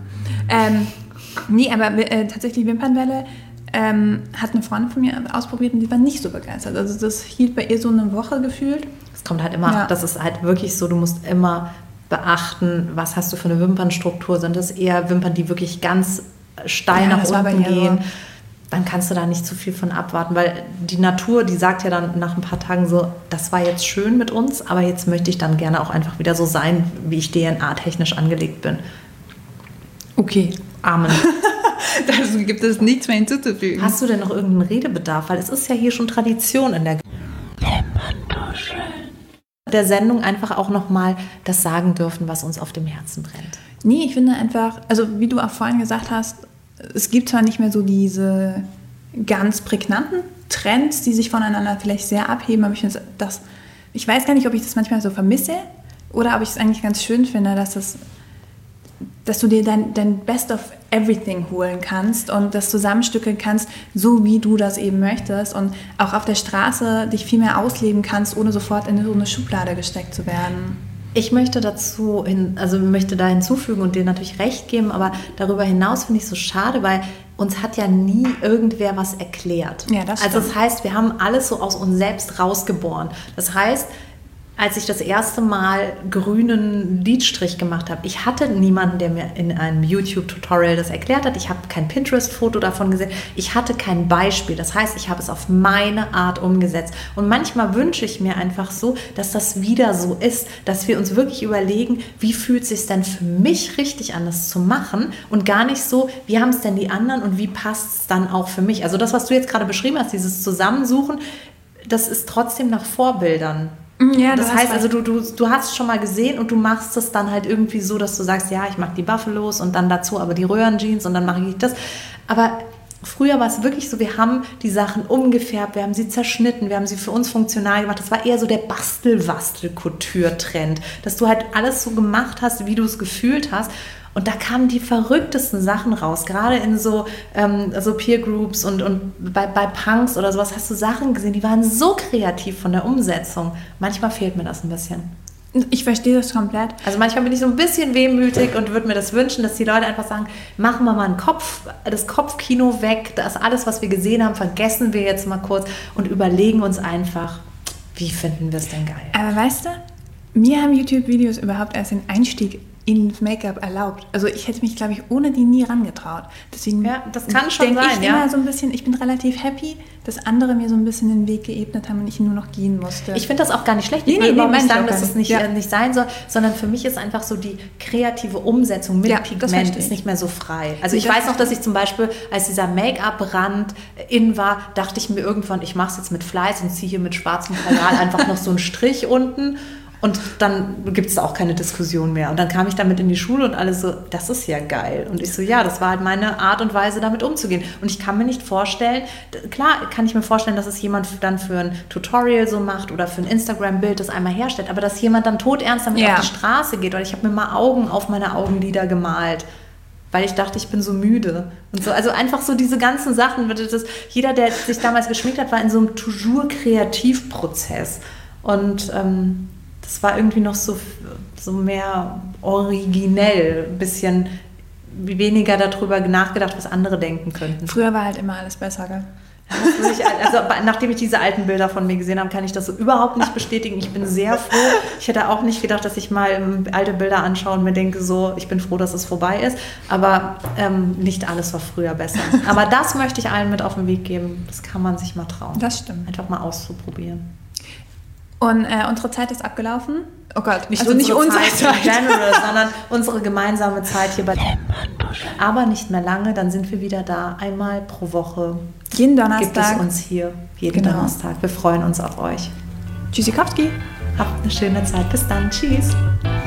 [SPEAKER 2] Nee, aber tatsächlich Wimpernwelle hat eine Freundin von mir ausprobiert und die war nicht so begeistert. Also das hielt bei ihr so eine Woche gefühlt.
[SPEAKER 1] Es kommt halt immer, das ist halt wirklich so, du musst immer beachten, was hast du für eine Wimpernstruktur. Sind das eher Wimpern, die wirklich ganz steil nach unten gehen? Dann kannst du da nicht zu viel von abwarten, weil die Natur, die sagt ja dann nach ein paar Tagen so, das war jetzt schön mit uns, aber jetzt möchte ich dann gerne auch einfach wieder so sein, wie ich DNA-technisch angelegt bin.
[SPEAKER 2] Okay.
[SPEAKER 1] Amen.
[SPEAKER 2] Da gibt es nichts mehr hinzuzufügen.
[SPEAKER 1] Hast du denn noch irgendeinen Redebedarf? Weil es ist ja hier schon Tradition in der Sendung einfach auch nochmal das sagen dürfen, was uns auf dem Herzen brennt.
[SPEAKER 2] Nee, ich finde einfach, also wie du auch vorhin gesagt hast, es gibt zwar nicht mehr so diese ganz prägnanten Trends, die sich voneinander vielleicht sehr abheben, aber ich weiß gar nicht, ob ich das manchmal so vermisse oder ob ich es eigentlich ganz schön finde, dass du dir dein Best of Everything holen kannst und das zusammenstückeln kannst, so wie du das eben möchtest und auch auf der Straße dich viel mehr ausleben kannst, ohne sofort in so eine Schublade gesteckt zu werden.
[SPEAKER 1] Ich möchte da hinzufügen und dir natürlich recht geben, aber darüber hinaus finde ich es so schade, weil uns hat ja nie irgendwer was erklärt.
[SPEAKER 2] Ja, das stimmt.
[SPEAKER 1] Also das heißt, wir haben alles so aus uns selbst rausgeboren. Das heißt, als ich das erste Mal grünen Lidstrich gemacht habe, ich hatte niemanden, der mir in einem YouTube-Tutorial das erklärt hat. Ich habe kein Pinterest-Foto davon gesehen. Ich hatte kein Beispiel. Das heißt, ich habe es auf meine Art umgesetzt. Und manchmal wünsche ich mir einfach so, dass das wieder so ist, dass wir uns wirklich überlegen, wie fühlt es sich denn für mich richtig an, das zu machen und gar nicht so, wie haben es denn die anderen und wie passt es dann auch für mich. Also das, was du jetzt gerade beschrieben hast, dieses Zusammensuchen, das ist trotzdem nach Vorbildern.
[SPEAKER 2] Ja,
[SPEAKER 1] das heißt also, du hast es schon mal gesehen und du machst es dann halt irgendwie so, dass du sagst, ja, ich mag die Buffalos und dann dazu aber die Röhrenjeans und dann mache ich das. Aber früher war es wirklich so, wir haben die Sachen umgefärbt, wir haben sie zerschnitten, wir haben sie für uns funktional gemacht. Das war eher so der Bastel-Wastel-Couture-Trend, dass du halt alles so gemacht hast, wie du es gefühlt hast. Und da kamen die verrücktesten Sachen raus, gerade in so Peer-Groups und bei Punks oder sowas hast du Sachen gesehen, die waren so kreativ von der Umsetzung. Manchmal fehlt mir das ein bisschen.
[SPEAKER 2] Ich verstehe das komplett.
[SPEAKER 1] Also manchmal bin ich so ein bisschen wehmütig und würde mir das wünschen, dass die Leute einfach sagen, machen wir mal das Kopfkino weg, das alles, was wir gesehen haben, vergessen wir jetzt mal kurz und überlegen uns einfach, wie finden wir es denn geil.
[SPEAKER 2] Aber weißt du, mir haben YouTube-Videos überhaupt erst den Einstieg ins Make-up erlaubt. Also ich hätte mich, glaube ich, ohne die nie rangetraut. Deswegen
[SPEAKER 1] ja, das kann schon sein,
[SPEAKER 2] ich immer so ein bisschen, ich bin relativ happy, dass andere mir so ein bisschen den Weg geebnet haben und ich nur noch gehen musste.
[SPEAKER 1] Ich finde das auch gar nicht schlecht. Ich will überhaupt nicht sagen, dass es nicht sein soll, sondern für mich ist einfach so die kreative Umsetzung mit Pigment ist nicht mehr so frei. Also ich weiß noch, dass ich zum Beispiel, als dieser Make-up-Rand in war, dachte ich mir irgendwann, ich mache es jetzt mit Fleiß und ziehe hier mit schwarzem Kajal einfach noch so einen Strich unten. Und dann gibt es auch keine Diskussion mehr. Und dann kam ich damit in die Schule und alle so, das ist ja geil. Und ich so, ja, das war halt meine Art und Weise, damit umzugehen. Und ich kann mir nicht vorstellen, klar kann ich mir vorstellen, dass es jemand dann für ein Tutorial so macht oder für ein Instagram-Bild das einmal herstellt, aber dass jemand dann todernst damit auf die Straße geht. Oder ich habe mir mal Augen auf meine Augenlider gemalt, weil ich dachte, ich bin so müde. Und so, also einfach so diese ganzen Sachen. Jeder, der sich damals geschminkt hat, war in so einem Toujours-Kreativprozess. Und das war irgendwie noch so mehr originell, ein bisschen weniger darüber nachgedacht, was andere denken könnten.
[SPEAKER 2] Früher war halt immer alles besser, gell?
[SPEAKER 1] Also nachdem ich diese alten Bilder von mir gesehen habe, kann ich das so überhaupt nicht bestätigen. Ich bin sehr froh. Ich hätte auch nicht gedacht, dass ich mal alte Bilder anschaue und mir denke so, ich bin froh, dass es vorbei ist. Aber nicht alles war früher besser. Aber das möchte ich allen mit auf den Weg geben. Das kann man sich mal trauen.
[SPEAKER 2] Das stimmt.
[SPEAKER 1] Einfach mal auszuprobieren.
[SPEAKER 2] Und unsere Zeit ist abgelaufen. Oh Gott,
[SPEAKER 1] nicht unsere Zeit in general, sondern unsere gemeinsame Zeit hier bei aber nicht mehr lange, dann sind wir wieder da. Einmal pro Woche.
[SPEAKER 2] Jeden Donnerstag.
[SPEAKER 1] Gibt es uns hier. Jeden Donnerstag. Wir freuen uns auf euch.
[SPEAKER 2] Tschüssikowski.
[SPEAKER 1] Habt eine schöne Zeit. Bis dann. Tschüss.